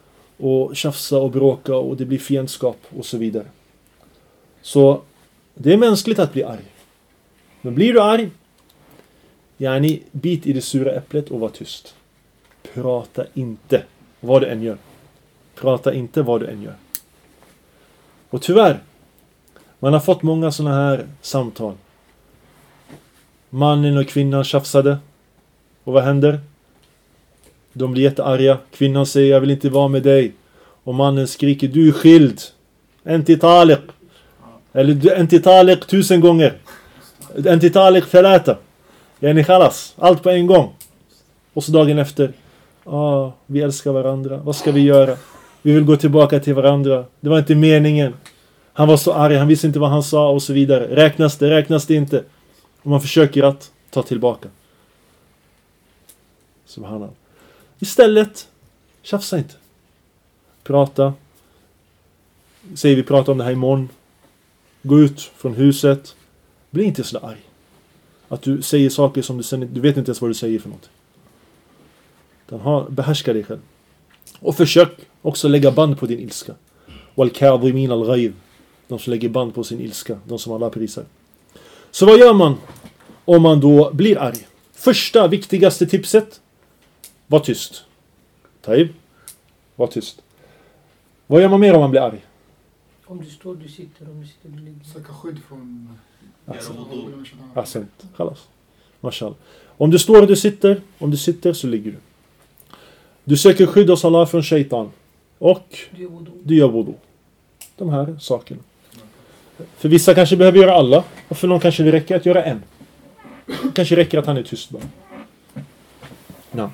och tjafsa och bråka och det blir fiendskap och så vidare. Så det är mänskligt att bli arg. Men blir du arg, yani bit i det sura äpplet och var tyst. Prata inte vad du än gör. Prata inte vad du än gör. Och tyvärr, man har fått många såna här samtal. Mannen och kvinnan tjafsade. Och vad händer? De blir jättearga. Kvinnan säger, jag vill inte vara med dig. Och mannen skriker, du är skild. Enti taliq. Eller enti taliq tusen gånger. Enti taliq thalatha. Yani khalas. Allt på en gång. Och så dagen efter. Ah, vi älskar varandra. Vad ska vi göra? Vi vill gå tillbaka till varandra. Det var inte meningen. Han var så arg. Han visste inte vad han sa och så vidare. Räknas det? Räknas det inte? Och man försöker att ta tillbaka. Subhanallah. Istället, tjafsa inte. Prata. Säger vi pratar om det här imorgon. Gå ut från huset. Bli inte så arg. Att du säger saker som du sen, du vet inte ens vad du säger för något. Den har, behärska dig själv. Och försök också lägga band på din ilska. Wal-kadhimin al-ghayz. De som lägger band på sin ilska. De som alla prisar. Så vad gör man om man då blir arg? Första, viktigaste tipset. Var tyst. Taib. Var tyst. Vad gör man mer om man blir arg? Om du står, du sitter, om du sitter, du ligger. Söka skydd från... Ahsant. Khalas. Mashallah. Om du står och du sitter, om du sitter så ligger du. Du söker skydd hos Allah från shaitan. Och du gör wudu. De här sakerna. För vissa kanske behöver göra alla. Och för någon kanske det räcker att göra en. Kanske räcker att han är tyst bara. Nej.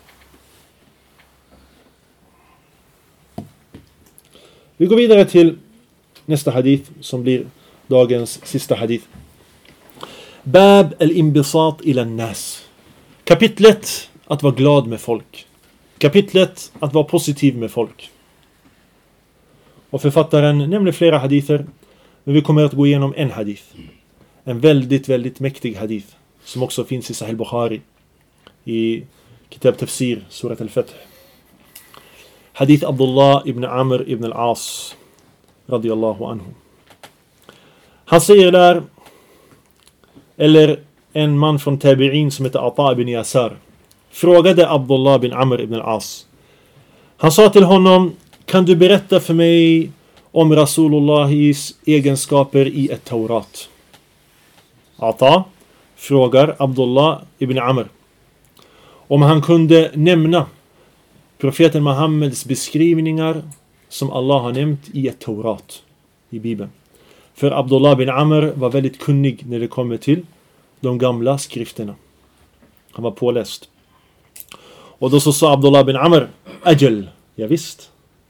Vi går vidare till nästa hadith som blir dagens sista hadith. Bab al-inbisat ila nas. Kapitlet att vara glad med folk. Kapitlet att vara positiv med folk. Och författaren nämner flera hadither. Men vi kommer att gå igenom en hadith. En väldigt, väldigt mäktig hadith. Som också finns i Sahih Bukhari. I Kitab Tafsir, Surat al-Fath. Hadith Abdullah ibn Amr ibn al-As. Radiyallahu anhu. Han säger där. Eller en man från Tabi'in som heter Ata ibn Yasar. Frågade Abdullah ibn Amr ibn al-As. Han sa till honom. Kan du berätta för mig om Rasulullahis egenskaper i ett Taurat? Ata frågar Abdullah ibn Amr om han kunde nämna profeten Muhammeds beskrivningar som Allah har nämnt i ett Taurat i Bibeln. För Abdullah ibn Amr var väldigt kunnig när det kommer till de gamla skrifterna. Han var påläst. Och då så sa Abdullah ibn Amr, Ajal, ja visst.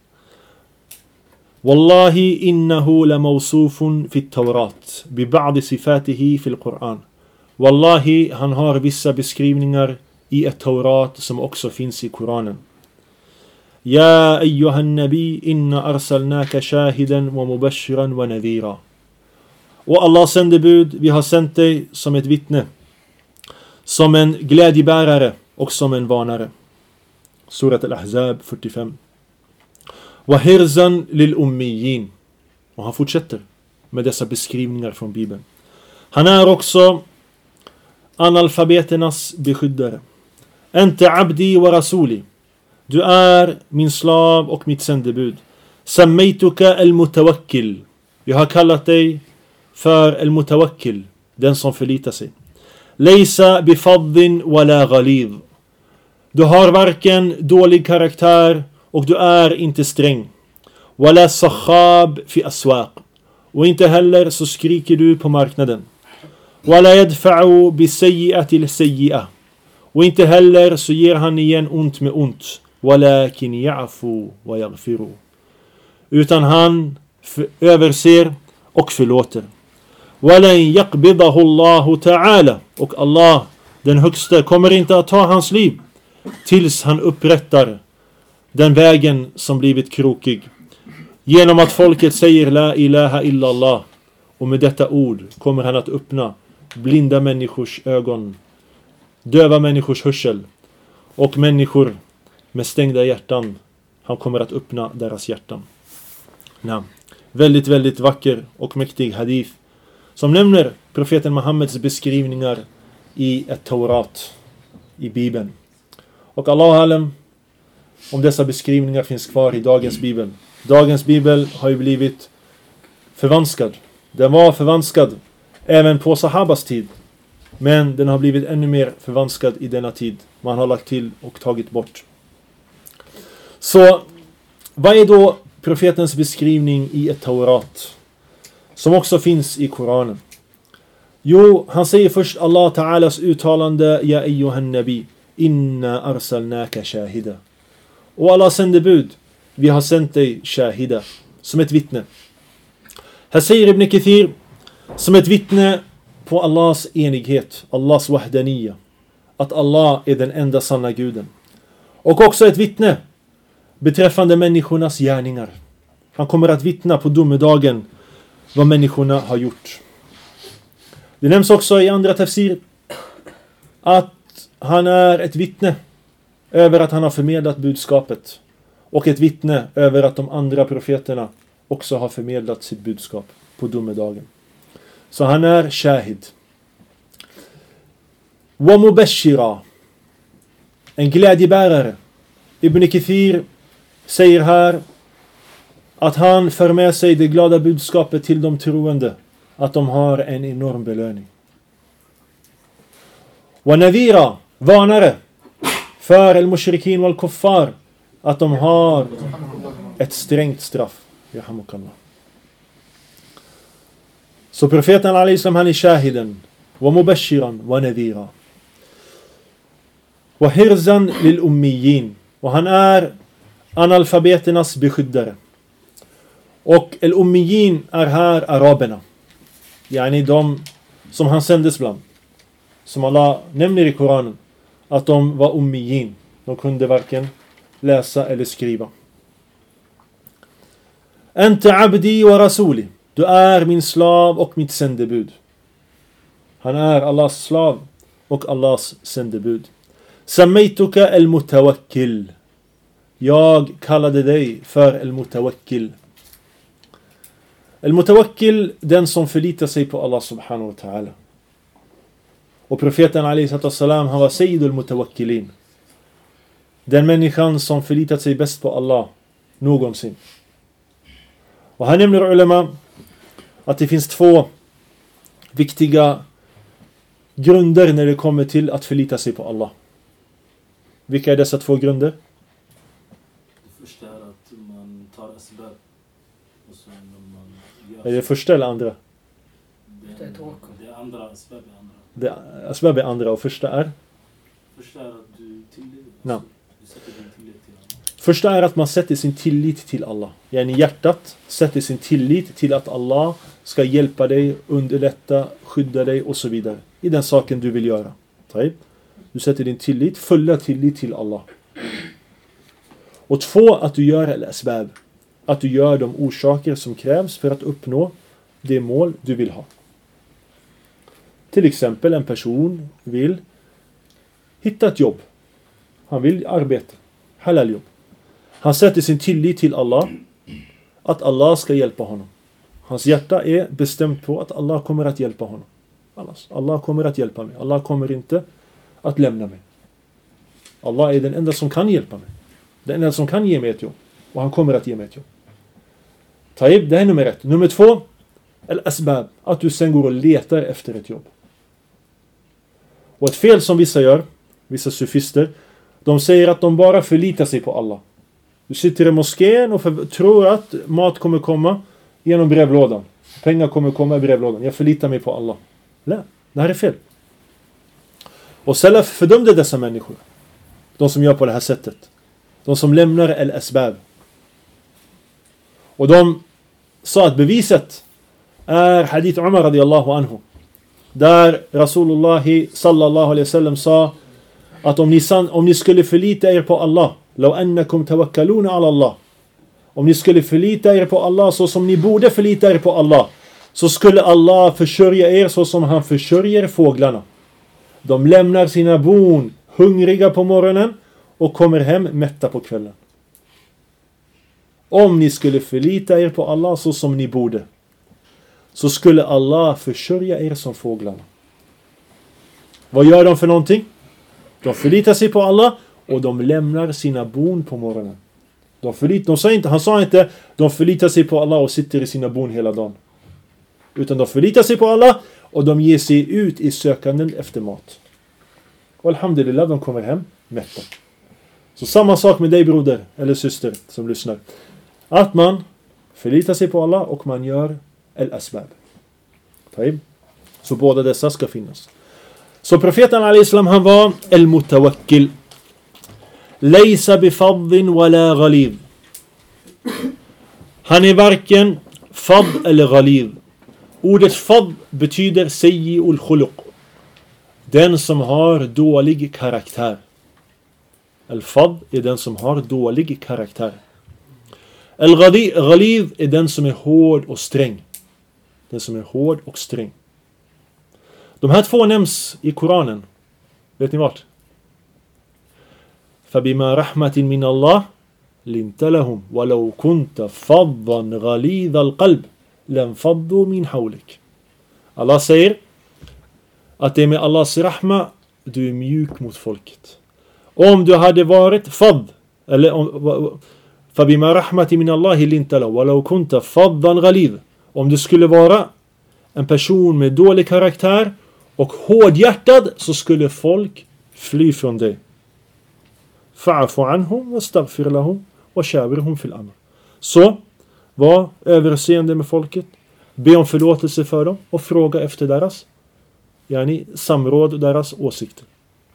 Wallahi innahu la mawsufun fi Taurat bi ba'd sifatihi fi al-Quran. Wallahi, han har vissa beskrivningar i ett Taurat som också finns i Koranen. Ja ayyuhan nabi inna arsalnaka shahidan wa mubashiran wa nadhira. Och Allah sändebud, vi har sänt dig som ett vittne, som en glädjebärare och som en varnare. Surat al-Ahzab fyrtiofem. Wa hirzan lil ummiyin. Och han fortsätter med dessa beskrivningar från Bibeln. Han är också analfabeternas beskyddare. Anta abdi wa rasuli. Du är min slav och mitt sändebud. Sammaytuka al-mutawakkil. Jag har kallat dig för al-mutawakkil, den som förlitar sig. Laysa bifaddin wala ghalid. Du har varken dålig karaktär och du är inte sträng. Wala sakhab fi aswaq. Och inte heller så skriker du på marknaden. Wala yadfa'u bi sayyi'ati al-sayyi'ah. Och inte heller så ger han igen ont med ont. Walakin ya'fu wa yaghfiru. Utan han överser och förlåter. Walan yaqbidahu Allah ta'ala. Och Allah, den högste, kommer inte att ta hans liv tills han upprättar den vägen som blivit krokig. Genom att folket säger La ilaha illallah. Och med detta ord kommer han att öppna blinda människors ögon, döva människors hörsel och människor med stängda hjärtan Han kommer att öppna deras hjärtan. Ja. Väldigt, väldigt vacker och mäktig hadith som nämner profeten Muhammeds beskrivningar i ett Taurat, i Bibeln. Och Allah alam om dessa beskrivningar finns kvar i dagens Bibel. Dagens Bibel har ju blivit förvanskad. Den var förvanskad även på Sahabas tid. Men den har blivit ännu mer förvanskad i denna tid. Man har lagt till och tagit bort. Så vad är då profetens beskrivning i ett Taurat? Som också finns i Koranen. Jo, han säger först Allah Ta'alas uttalande: Ja ayyuhan nabi, inna arsalnaka shahida. Och Allah sänder bud. Vi har sänt dig shahida. Som ett vittne. Här säger Ibn Kathir som ett vittne på Allahs enighet. Allahs wahdaniyya. Att Allah är den enda sanna guden. Och också ett vittne beträffande människornas gärningar. Han kommer att vittna på domedagen vad människorna har gjort. Det nämns också i andra tafsir att han är ett vittne över att han har förmedlat budskapet. Och ett vittne över att de andra profeterna också har förmedlat sitt budskap på domedagen. Så han är shahid. Wa mubashira. En glädjebärare. Ibn Kathir säger här att han för med sig det glada budskapet till de troende. Att de har en enorm belöning. Wa nadhira. Varnare. För al-mushrikin wal-kuffar. Att de har ett strängt straff. Yahamukallah. Så profeten alayhi salam, han är shahiden. Wa mubashiran wa nadhira. Wa hirzan lil ummiyin. Och han är analfabeternas beskyddare. Och el-ummiyin är här araberna. Yani de som han sändes bland. Som Allah nämner i Koranen. Att de var ummiyin. De kunde varken läsa eller skriva. Anta abdi wa rasuli. Du är min slav och mitt sändebud. Han är Allahs slav och Allahs sändebud. Sammaytuka al-mutawakkil. Jag kallade dig för al-mutawakkil. Al-mutawakkil, den som förlitar sig på Allah subhanahu wa ta'ala. Och profeten alayhi salam, han var sayyidul mutawakkilin. Den människan som förlitat sig bäst på Allah någonsin. Och här nämner ulema att det finns två viktiga grunder när det kommer till att förlita sig på Allah. Vilka är dessa två grunder? Det första är att man tar asbab. Och sen man gör... Är det första eller andra? Det är, det är andra, asbab är andra. Det, asbab är andra och första är? Första är att du tillåter. No. Du sätter din tillit till Allah. Första är att man sätter sin tillit till Allah. Yani hjärtat sätter sin tillit till att Allah ska hjälpa dig, underlätta, skydda dig och så vidare. I den saken du vill göra. Du sätter din tillit, fulla tillit till Allah. Och två, att du gör al-asbab. Att du gör de orsaker som krävs för att uppnå det mål du vill ha. Till exempel en person vill hitta ett jobb. Han vill arbeta. Halal jobb. Han sätter sin tillit till Allah. Att Allah ska hjälpa honom. Hans hjärta är bestämt på att Allah kommer att hjälpa honom. Allah kommer att hjälpa mig. Allah kommer inte att lämna mig. Allah är den enda som kan hjälpa mig. Den enda som kan ge mig ett jobb. Och han kommer att ge mig ett jobb. Taib, det är nummer ett. Nummer två. Al-asbab. Att du sen går och letar efter ett jobb. Och ett fel som vissa gör. Vissa sufister. De säger att de bara förlitar sig på Allah. Du sitter i moskén och för, tror att mat kommer komma genom brevlådan. Pengar kommer komma i brevlådan. Jag förlitar mig på Allah. Nej, det här är fel. Och Salaf fördömde dessa människor. De som gör på det här sättet. De som lämnar al-asbab. Och de sa att beviset är hadith Umar radiyallahu anhu. Där Rasulullah sallallahu alaihi wasallam sa att om ni, san, om ni skulle förlita er på Allah, law annakum tawakkaluna ala Allah. Om ni skulle förlita er på Allah så som ni borde förlita er på Allah, så skulle Allah försörja er så som han försörjer fåglarna. De lämnar sina bon hungriga på morgonen och kommer hem mätta på kvällen. om ni skulle förlita er på Allah så som ni borde, så skulle Allah försörja er som fåglarna. Vad gör de för någonting? De förlitar sig på Allah och de lämnar sina bon på morgonen. De förlitar, de sa inte, han sa inte de förlitar sig på Allah och sitter i sina bon hela dagen. Utan de förlitar sig på Allah och de ger sig ut i sökanden efter mat. Och alhamdulillah, de kommer hem mätta. Så samma sak med dig broder eller syster som lyssnar. Att man förlitar sig på Allah och man gör al-asbab. Så båda dessa ska finnas. Så profeten al-Islam, han var al-mutawakkil. Laysa bifadhin wala ghalid. Han är varken fad eller ghalid. Ordet fad betyder sayyi'ul khuluq. Den som har dålig karaktär. Al-fad är den som har dålig karaktär. Al-ghalid är den som är hård och sträng. Den som är hård och sträng. De här två nämns i Koranen. Vet ni vart? فَبِمَا رَحْمَةٍ مِنَ اللَّهِ لِنْتَ لَهُمْ وَلَوْ كُنْتَ فَضًّا غَلِيظَ الْقَلْبِ لَنْفَضُّوا مِنْ حَوْلِكَ. Allah säger att det är med Allahs rahma du är mjuk mot folket. Om du hade varit fad, eller om, فَبِمَا رَحْمَةٍ مِنَ اللَّهِ لِنْتَ لَهُمْ وَلَوْ كُنْتَ فَضًّا غَلِيظ. Om du skulle vara en person med dålig karaktär och hårdhjärtad, så skulle folk fly från dig. Fa'fu anhum wastaghfir lahum wa shawirhum fil amr. Så var överseende med folket, be om förlåtelse för dem och fråga efter deras, yani samråd, deras åsikter.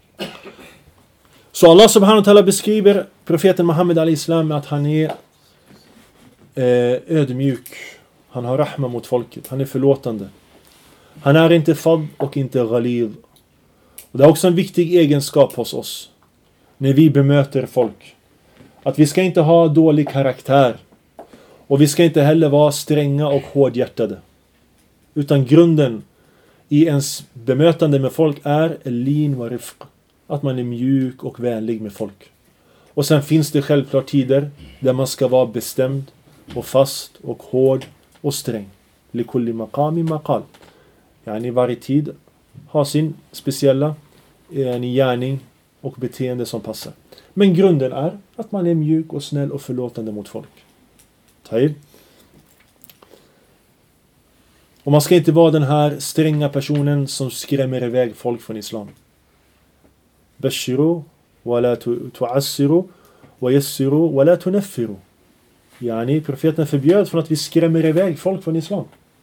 Så Allah subhanahu wa ta'ala beskriver profeten Muhammed al-Islam med att han är eh, ödmjuk. Han har rahma mot folket. Han är förlåtande. Han är inte fad och inte ghalid. Och det är också en viktig egenskap hos oss när vi bemöter folk. Att vi ska inte ha dålig karaktär. Och vi ska inte heller vara stränga och hårdhjärtade. Utan grunden i ens bemötande med folk är lin wa rifq. Att man är mjuk och vänlig med folk. Och sen finns det självklart tider där man ska vara bestämd och fast och hård och sträng. Likulli maqami maqal. Yani varje tid har sin speciella en gärning och beteende som passar. Men grunden är att man är mjuk och snäll och förlåtande mot folk. Taib. Och man ska inte vara den här stränga personen som skrämmer iväg folk från islam. Bashiru wa la tu'assiru wa yassiru wa la tunaffiru. Yani profeten förbjöd från att vi skrämmer iväg folk från islam.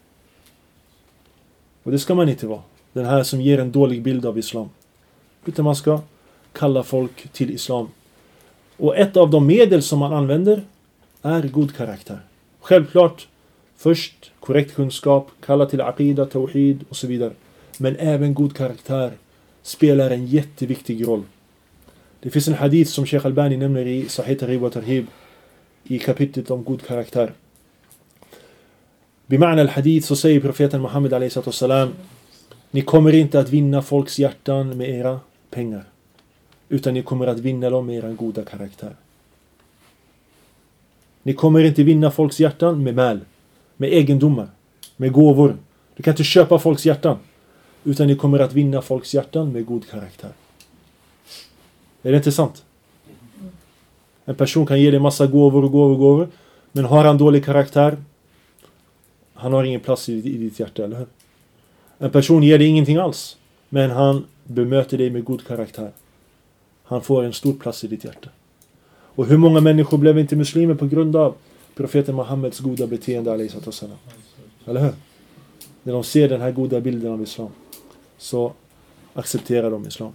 Och det ska man inte vara. Den här som ger en dålig bild av islam. Utan man ska kalla folk till islam. Och ett av de medel som man använder är god karaktär. Självklart först korrekt kunskap, kalla till aqida, tawhid och så vidare. Men även god karaktär spelar en jätteviktig roll. Det finns en hadith som Sheikh Albani nämner i Sahih Targhib wa Tarhib i kapitlet om god karaktär. Bima'na al-hadith så säger profeten Muhammed alayhi salam: ni kommer inte att vinna folks hjärtan med era pengar, utan ni kommer att vinna dem med era goda karaktär. Ni kommer inte vinna folks hjärtan med mal, med egendomar, med gåvor. Du kan inte köpa folks hjärtan, utan ni kommer att vinna folks hjärtan med god karaktär. Är det inte sant? En person kan ge dig massa gåvor och gåvor och gåvor, men har han dålig karaktär, han har ingen plats i, i ditt hjärta, eller hur? En person ger dig ingenting alls, men han bemöter dig med god karaktär. Han får en stor plats i ditt hjärta. Och hur många människor blev inte muslimer på grund av profeten Muhammeds goda beteende, alayhi salam? Eller hur? När de ser den här goda bilden av islam, så accepterar de islam.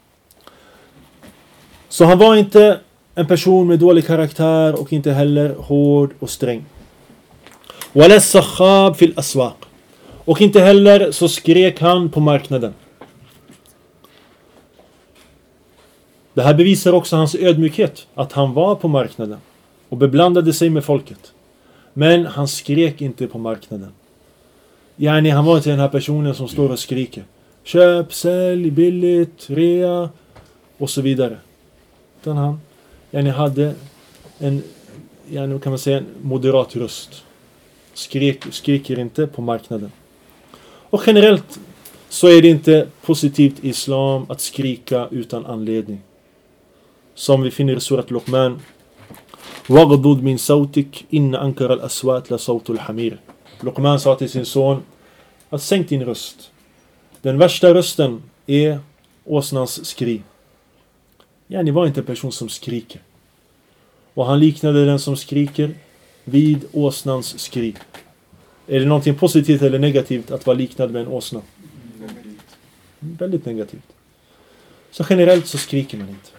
Så han var inte en person med dålig karaktär och inte heller hård och sträng. Wala sakhab fil aswaq. Och inte heller så skrek han på marknaden. Det här bevisar också hans ödmjukhet, att han var på marknaden och beblandade sig med folket. Men han skrek inte på marknaden. Yani han var inte den här personen som står och skriker: köp, sälj, billigt, rea och så vidare. Utan han yani hade en ja, nu kan man säga en moderat röst. Skrek, skriker inte på marknaden. Och generellt så är det inte positivt i islam att skrika utan anledning. Som vi finner i surat Luqman. Waghdud min sautik inna ankara al-aswat la sautul hamir. Luqman sa till sin son att sänk din röst. Den värsta rösten är åsnans skri. Ja, ni var inte en person som skriker. Och han liknade den som skriker vid åsnans skri. Är det någonting positivt eller negativt att vara liknad med en åsna? Väldigt negativt. Så generellt så skriker man inte.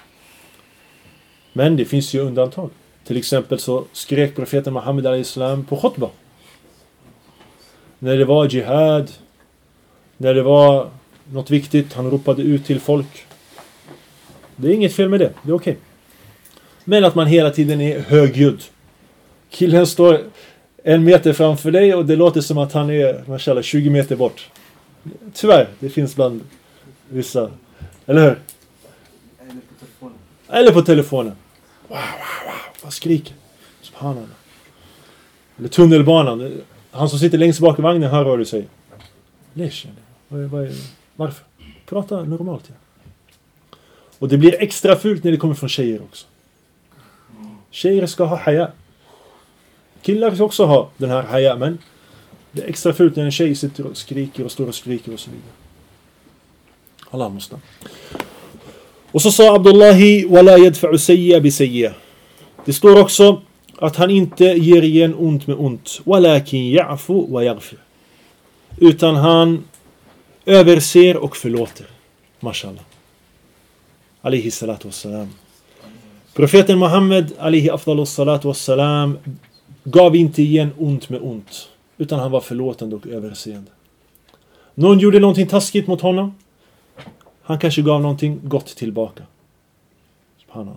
Men det finns ju undantag. Till exempel så skrek profeten Muhammed al-Islam på khutbah. När det var jihad, när det var något viktigt, han ropade ut till folk. Det är inget fel med det, det är okej. Okay. Men att man hela tiden är högljudd. Killen står en meter framför dig och det låter som att han är mashallah, tjugo meter bort. Tyvärr, det finns bland vissa. Eller hur? Eller på telefonen. Eller på telefonen. Wow, wow, wow. Vad skriker? Subhanallah. Eller tunnelbanan. Han som sitter längst bak i vagnen hör vad du säger. Läs. Varför? Prata normalt. Ja. Och det blir extra fult när det kommer från tjejer också. Tjejer ska ha haya. Killar ska också ha den här haya, men det är extra fult när en tjej sitter och skriker och står och skriker och så vidare. Allah måste. Och så sa Abdullahi wala yadfa'u sayya bi sayya. Det står också att han inte ger igen ont med ont. Walakin ya'fu wa yaghfir. Utan han överser och förlåter. Mashallah. Alayhi salatu wassalam. Profeten Muhammed alayhi afdalus salatu wassalam gav inte igen ont med ont. Utan han var förlåtande och överseende. Någon gjorde någonting taskigt mot honom. Han kanske gav någonting gott tillbaka. Subhanallah.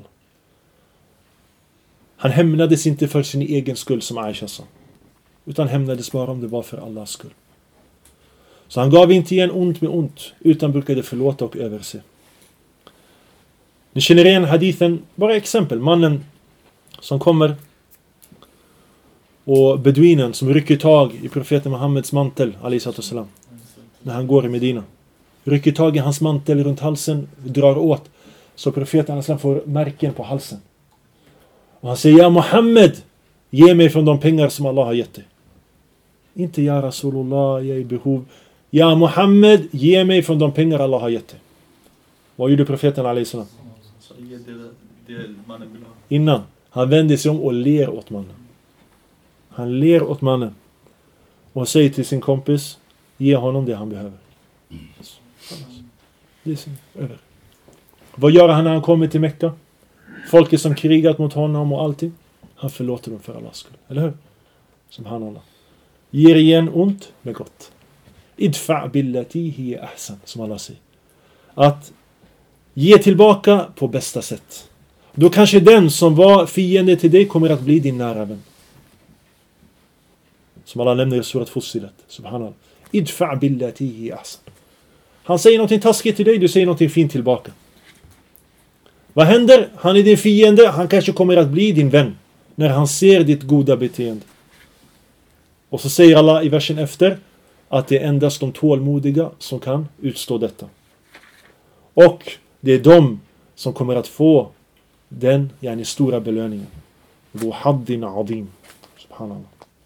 Han hämnades inte för sin egen skull som Aisha sa. Utan hämnades bara om det var för Allahs skull. Så han gav inte igen ont med ont. Utan brukade förlåta och överse. Ni känner igen hadithen. Bara exempel. Mannen som kommer. Och beduinen som rycker tag i profeten Muhammeds mantel. Salam, när han går i Medina. Rycker tag i hans mantel runt halsen. Drar åt. Så profeten Salam får märken på halsen. Och han säger, ja Muhammed, ge mig från de pengar som Allah har gett dig. Inte ja Rasulullah, jag är i behov. Ja Muhammed, ge mig från de pengar Allah har gett dig. Vad gjorde profeten alaihissalam? Innan, han vände sig om och ler åt mannen. Han ler åt mannen. Och säger till sin kompis, ge honom det han behöver. Det är över. Vad gör han när han kommer till Mekka? Folket som krigat mot honom och allting. Han förlåter dem för Allahs skull. Eller hur? Subhanallah. Ger igen ont med gott. Idfa' billati hiya ahsan. Som Allah säger. Att ge tillbaka på bästa sätt. Då kanske den som var fiende till dig kommer att bli din nära vän. Som Allah nämner i surat Fussilat. Subhanallah. Idfa' billati hiya ahsan. Han säger något taskigt till dig. Du säger något fint tillbaka. Vad händer? Han är din fiende. Han kanske kommer att bli din vän. När han ser ditt goda beteende. Och så säger Allah i versen efter. Att det är endast de tålmodiga som kan utstå detta. Och det är de som kommer att få den yani, stora belöningen. Dhu haddin adim. Subhanallah.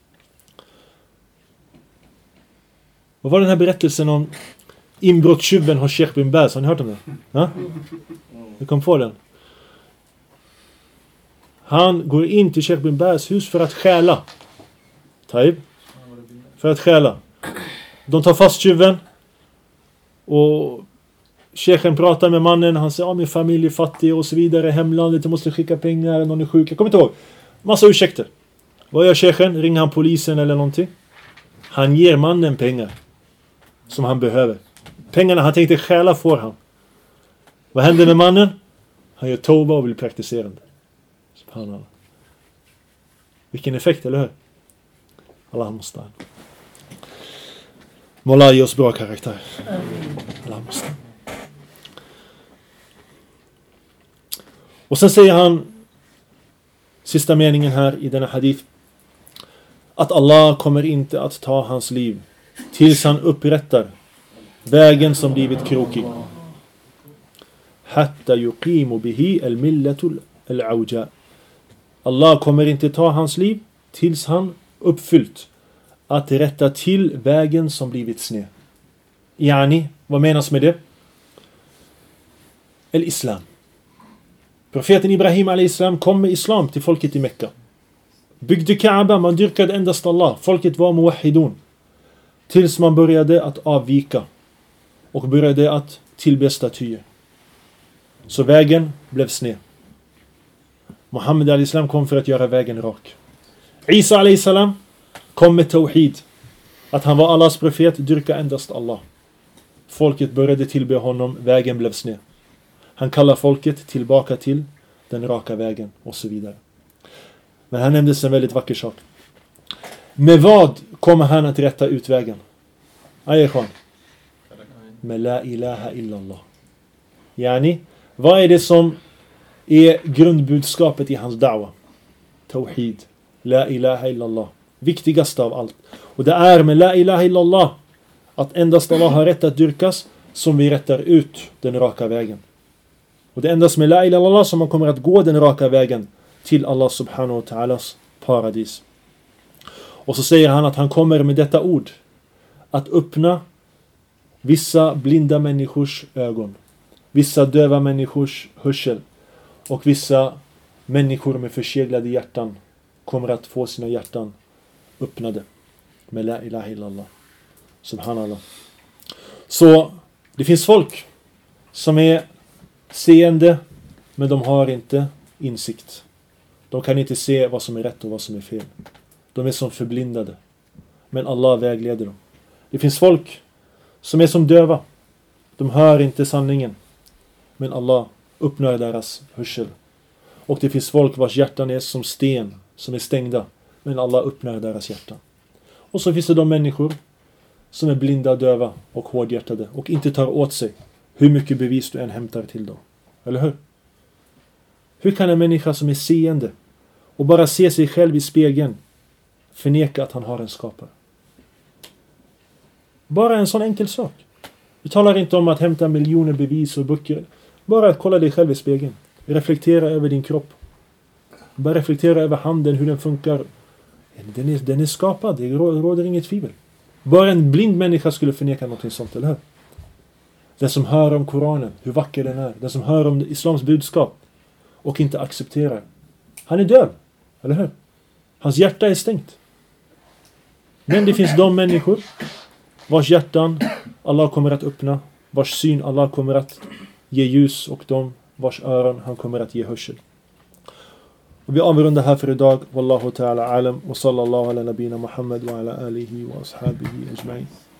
Vad var den här berättelsen om inbrottstjuven hos Sheikh bin Baz? Har ni hört om det? Ja? Du kom på den. Han går in till Sheikh bin Baz hus för att stjäla. Taib. För att stjäla. De tar fast tjuven. Och Sheikhen pratar med mannen. Han säger, ja min familj är fattig och så vidare. Hemlandet, jag måste skicka pengar. Någon är sjuk. Jag kommer inte ihåg. Massa ursäkter. Vad gör Sheikhen? Ringer han polisen eller någonting? Han ger mannen pengar. Som han behöver. Pengarna han tänkte stjäla får han. Vad händer med mannen? Han gör tauba och blir praktiserande. Subhanallah. Vilken effekt, eller hur? Allah måste. Måla ge oss bra karaktär. Allah måste. Och sen säger han Sista meningen här i denna hadith. Att Allah kommer inte att ta hans liv tills han upprättar vägen som blivit krokig. Hatta yuqimu bihi al-millatul al-awja. Allah kommer inte ta hans liv tills han uppfyllt att rätta till vägen som blivit sned. Yani, vad menas med det? El-Islam. Profeten Ibrahim a.s. kom med Islam till folket i Mekka. Byggde Kaaba, man dyrkade endast Allah. Folket var muwahidun. Tills man började att avvika och började att tillbe statyer. Så vägen blev sned. Muhammed a.s. kom för att göra vägen rak. Isa a.s. kom med tawhid. Att han var Allahs profet, dyrka endast Allah. Folket började tillbe honom, vägen blev sned. Han kallar folket tillbaka till den raka vägen och så vidare. Men han nämnde en väldigt vacker sak. Med vad kommer han att rätta ut vägen? Ayekhan. Med la ilaha illallah. Yani, vad är det som är grundbudskapet i hans da'wa? Tawhid. La ilaha illallah. Viktigast av allt. Och det är med la ilaha illallah att endast Allah har rätt att dyrkas som vi rättar ut den raka vägen. Och det är endast med la ilaha illallah som man kommer att gå den raka vägen till Allah subhanahu wa ta'alas paradis. Och så säger han att han kommer med detta ord att öppna vissa blinda människors ögon, vissa döva människors hörsel och vissa människor med förseglade hjärtan kommer att få sina hjärtan öppnade med la ilaha illallah. Subhanallah. Så det finns folk som är seende men de har inte insikt. De kan inte se vad som är rätt och vad som är fel. De är som förblindade. Men Allah vägleder dem. Det finns folk som är som döva. De hör inte sanningen. Men Allah öppnar deras hörsel. Och det finns folk vars hjärtan är som sten, som är stängda. Men Allah öppnar deras hjärtan. Och så finns det de människor som är blinda, döva och hårdhjärtade. Och inte tar åt sig hur mycket bevis du än hämtar till dem. Eller hur? Hur kan en människa som är seende och bara se sig själv i spegeln förneka att han har en skapare? Bara en sån enkel sak. Vi talar inte om att hämta miljoner bevis och böcker. Bara att kolla dig själv i spegeln. Reflektera över din kropp. Bara reflektera över handen, hur den funkar. Den är, den är skapad, det råder inget tvivel. Bara en blind människa skulle förneka något sånt, eller hur? Den som hör om Koranen, hur vacker den är. Den som hör om islams budskap och inte accepterar. Han är döv, eller hur? Hans hjärta är stängt. Men det finns de människor vars hjärtan Allah kommer att öppna, vars syn Allah kommer att ge ljus och de vars öron han kommer att ge hörsel. Och vi avrundar här för idag. Wallahu ta'ala alam wa sallallahu ala nabina Muhammad wa ala alihi wa ashabihi ajma'in.